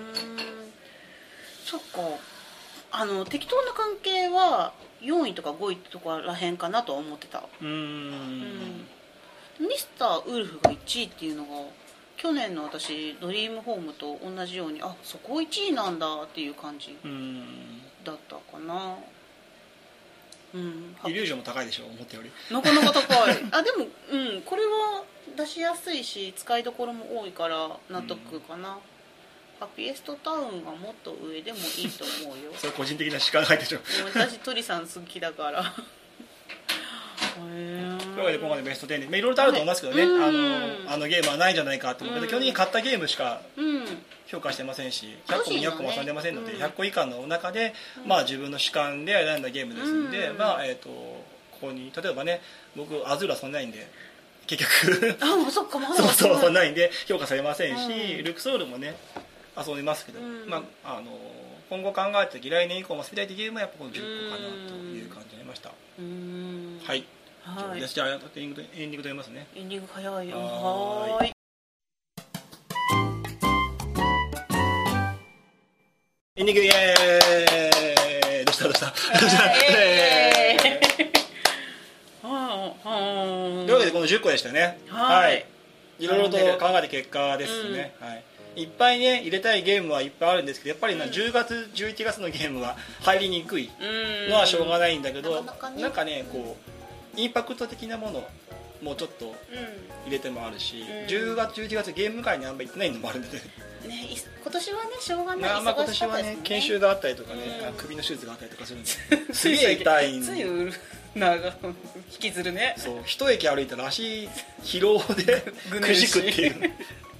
そっか、あの適当な関係はよんいとかごいとからへんかなとは思ってた。うーん、うん、ミスターウルフがいちいっていうのが去年の私ドリームホームと同じように、あそこいちいなんだっていう感じだったかな。うん、 イリュージョンも高いでしょ思ったより。 なかなか高いあでも、うん、これは出しやすいし使いどころも多いから納得かな、うん、ハピエストタウンはもっと上でもいいと思うよそれ個人的な主観が入ってるでしょ私鳥さん好きだからというわけで今回のベストじゅうで、いろいろとあると思いますけどね、あの、あのゲームはないんじゃないかと思うけど、基本的に買ったゲームしか評価してませんし、ひゃっこもにひゃっこも遊んでませんので、ひゃっこ以下の中で、まあ、自分の主観で選んだゲームですので、まあえー、とここに例えばね、僕アズールはそんないんで結局あもうそっかまだそうそうそんないんで評価されませんし、ルクソールもね遊びますけど、まあ、あの今後考えた時来年以降も遊びたいというゲームはやっぱこのじゅっこかなという感じになりました。はい、はい、じゃあエンディングとエンディングと言いますね。 エンディング早いよ。はーい。 エンディングイエーイ。どうしたどうしたどうした。えー、というわけでこのじゅっこでしたね。はい。いろいろと考えた結果ですね。はい。いっぱいね入れたいゲームはいっぱいあるんですけど、やっぱりな、うん、じゅうがつじゅういちがつのゲームは入りにくいのはしょうがないんだけど、なかなかね、なんかねこうインパクト的なものもうちょっと入れてもあるし、うん、じゅうがつじゅういちがつゲーム会にあんまり行ってないのもあるんでね。 ね、今年はねしょうがない、 まあ、まあ今年はね研修があったりとかね、うん、首の手術があったりとかするんですげえ痛いんでついウルナが引きずるね。 そう一駅歩いたら足疲労でくじくっていう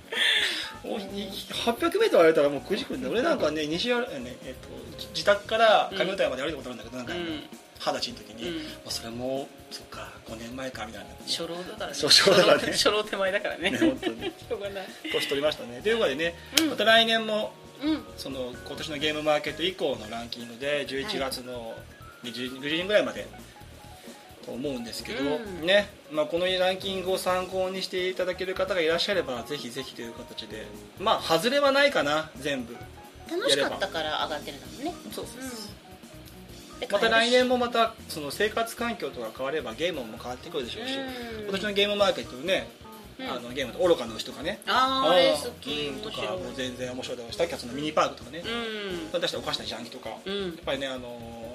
はっぴゃくメートル歩いたらもうくじくんで、俺なんかね西あ、ねえっと、自宅から上歌山まで歩いたことあるんだけど、なんか二十歳の時に、うん、もうそれもそっかごねんまえかみたいな、ね、 初老だからね。 初老だからね。 初老手前だからね。 ね本当にしょうがない。年取りましたね。ということでね、うん、また来年も、うん、その今年のゲームマーケット以降のランキングでじゅういちがつのにじゅうにんぐらいまでと思うんですけど、うん、ね、まあ、このランキングを参考にしていただける方がいらっしゃればぜひぜひという形で、まあ外れはないかな。全部楽しかったから上がってるんだもんね。 そうそうそう、うん、また来年もまたその生活環境とか変わればゲームも変わってくるでしょうし、うん、今年のゲームマーケットね、うん、あのゲームと愚かな牛とかね、 あああれ好き、 うん、とかも全然面白いだろうし、さっきはそのミニパークとかね、うん、出したおかしなジャンキとか、うん、やっぱりねあのー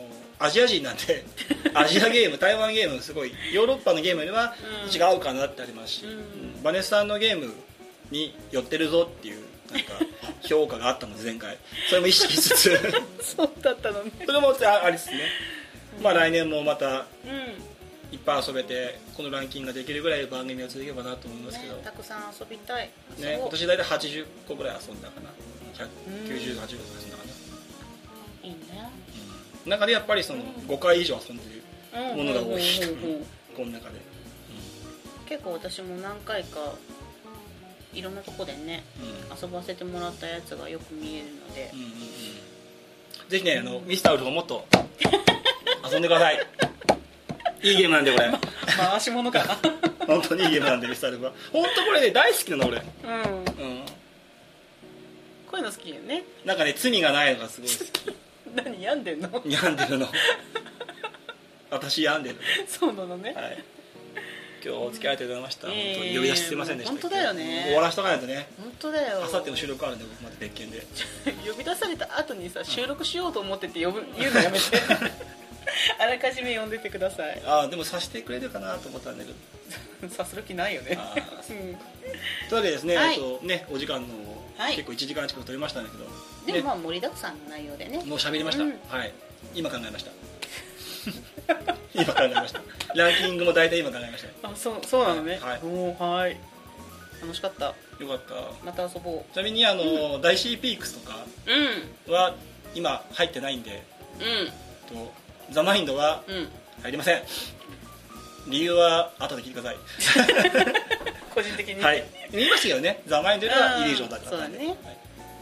アジア人なんでアジアゲーム台湾ゲームすごいヨーロッパのゲームよりは違うかなってありますし、うん、バネスさんのゲームに寄ってるぞっていうなんか評価があったので前回それも意識しつつそうだったのね。 それもありですね、うん、まあ来年もまた、 うんいっぱい遊べてこのランキングができるぐらい番組を続ければなと思いますけど、 ね、たくさん遊びたい、 ね、今年大体はちじゅっこぐらい遊んだかなひゃくきゅうじゅう、はちじゅう遊んだかな。 いいね、 うん、中でやっぱりそのごかい以上遊んでるものが多いこの中で、 うん、結構私も何回かいろんなとこでね、うん、遊ばせてもらったやつがよく見えるので、うんうんうん、 ぜひねあのミスターウルフをもっと遊んでくださいいいゲームなんでこれ回し物かな本当にいいゲームなんでミスターウルフは本当これね大好きなの俺、うんうん、こういうの好きよね。 なんかね罪がないのがすごい好き何病んでんの病んでるの私病んでるそうなのね、 はい、今日お付き合いありがとうございました、えー、本当に呼び出しすいませんでした。 本当だよね、 終わらしとかないとね。 本当だよ。 あさっても収録あるんで僕また別件で呼び出された後にさ収録しようと思ってって呼ぶ言うのやめてあらかじめ呼んでてください。 あでもさしてくれるかなと思ったんだけどさする気ないよねあ、うん、というわけでですね、はい、とねお時間の、はい、結構いちじかん近く取りましたんだけどでもまあ盛りだくさんの内容でねもう喋りました、うん、はい今考えました今考えましたランキングも大体今考えました。 あ、そう、そうなのね。 はい、 おー、はい楽しかった。 よかった。 また遊ぼう。 ちなみにあの、うん、ダイシーピークスとかは今入ってないんで、うん、とザマインドは入りません、うん、理由は後で聞いてください個人的にはい言いましたけどね、ザマインドはイリュージョンだったんで、 そうだね、 はい、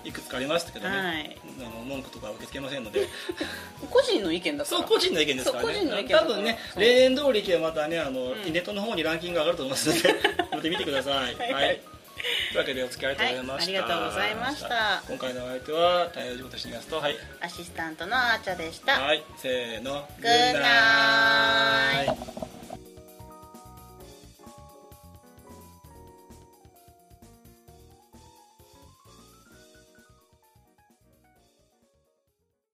いくつかありましたけどね、はい、あの文句とか受け付けませんので個人の意見だから。 そう個人の意見ですからね。多分ね例年通りいけばまたねあの、うん、ネットの方にランキングが上がると思いますので見てみてください。はい、はい、というわけでお付き合いありがとうございました、 はい、ありがとうございました。 今回のお相手は対応事故としてみますと、はい、 アシスタントのあーちゃでした。 はい、せーの、 グッナイ。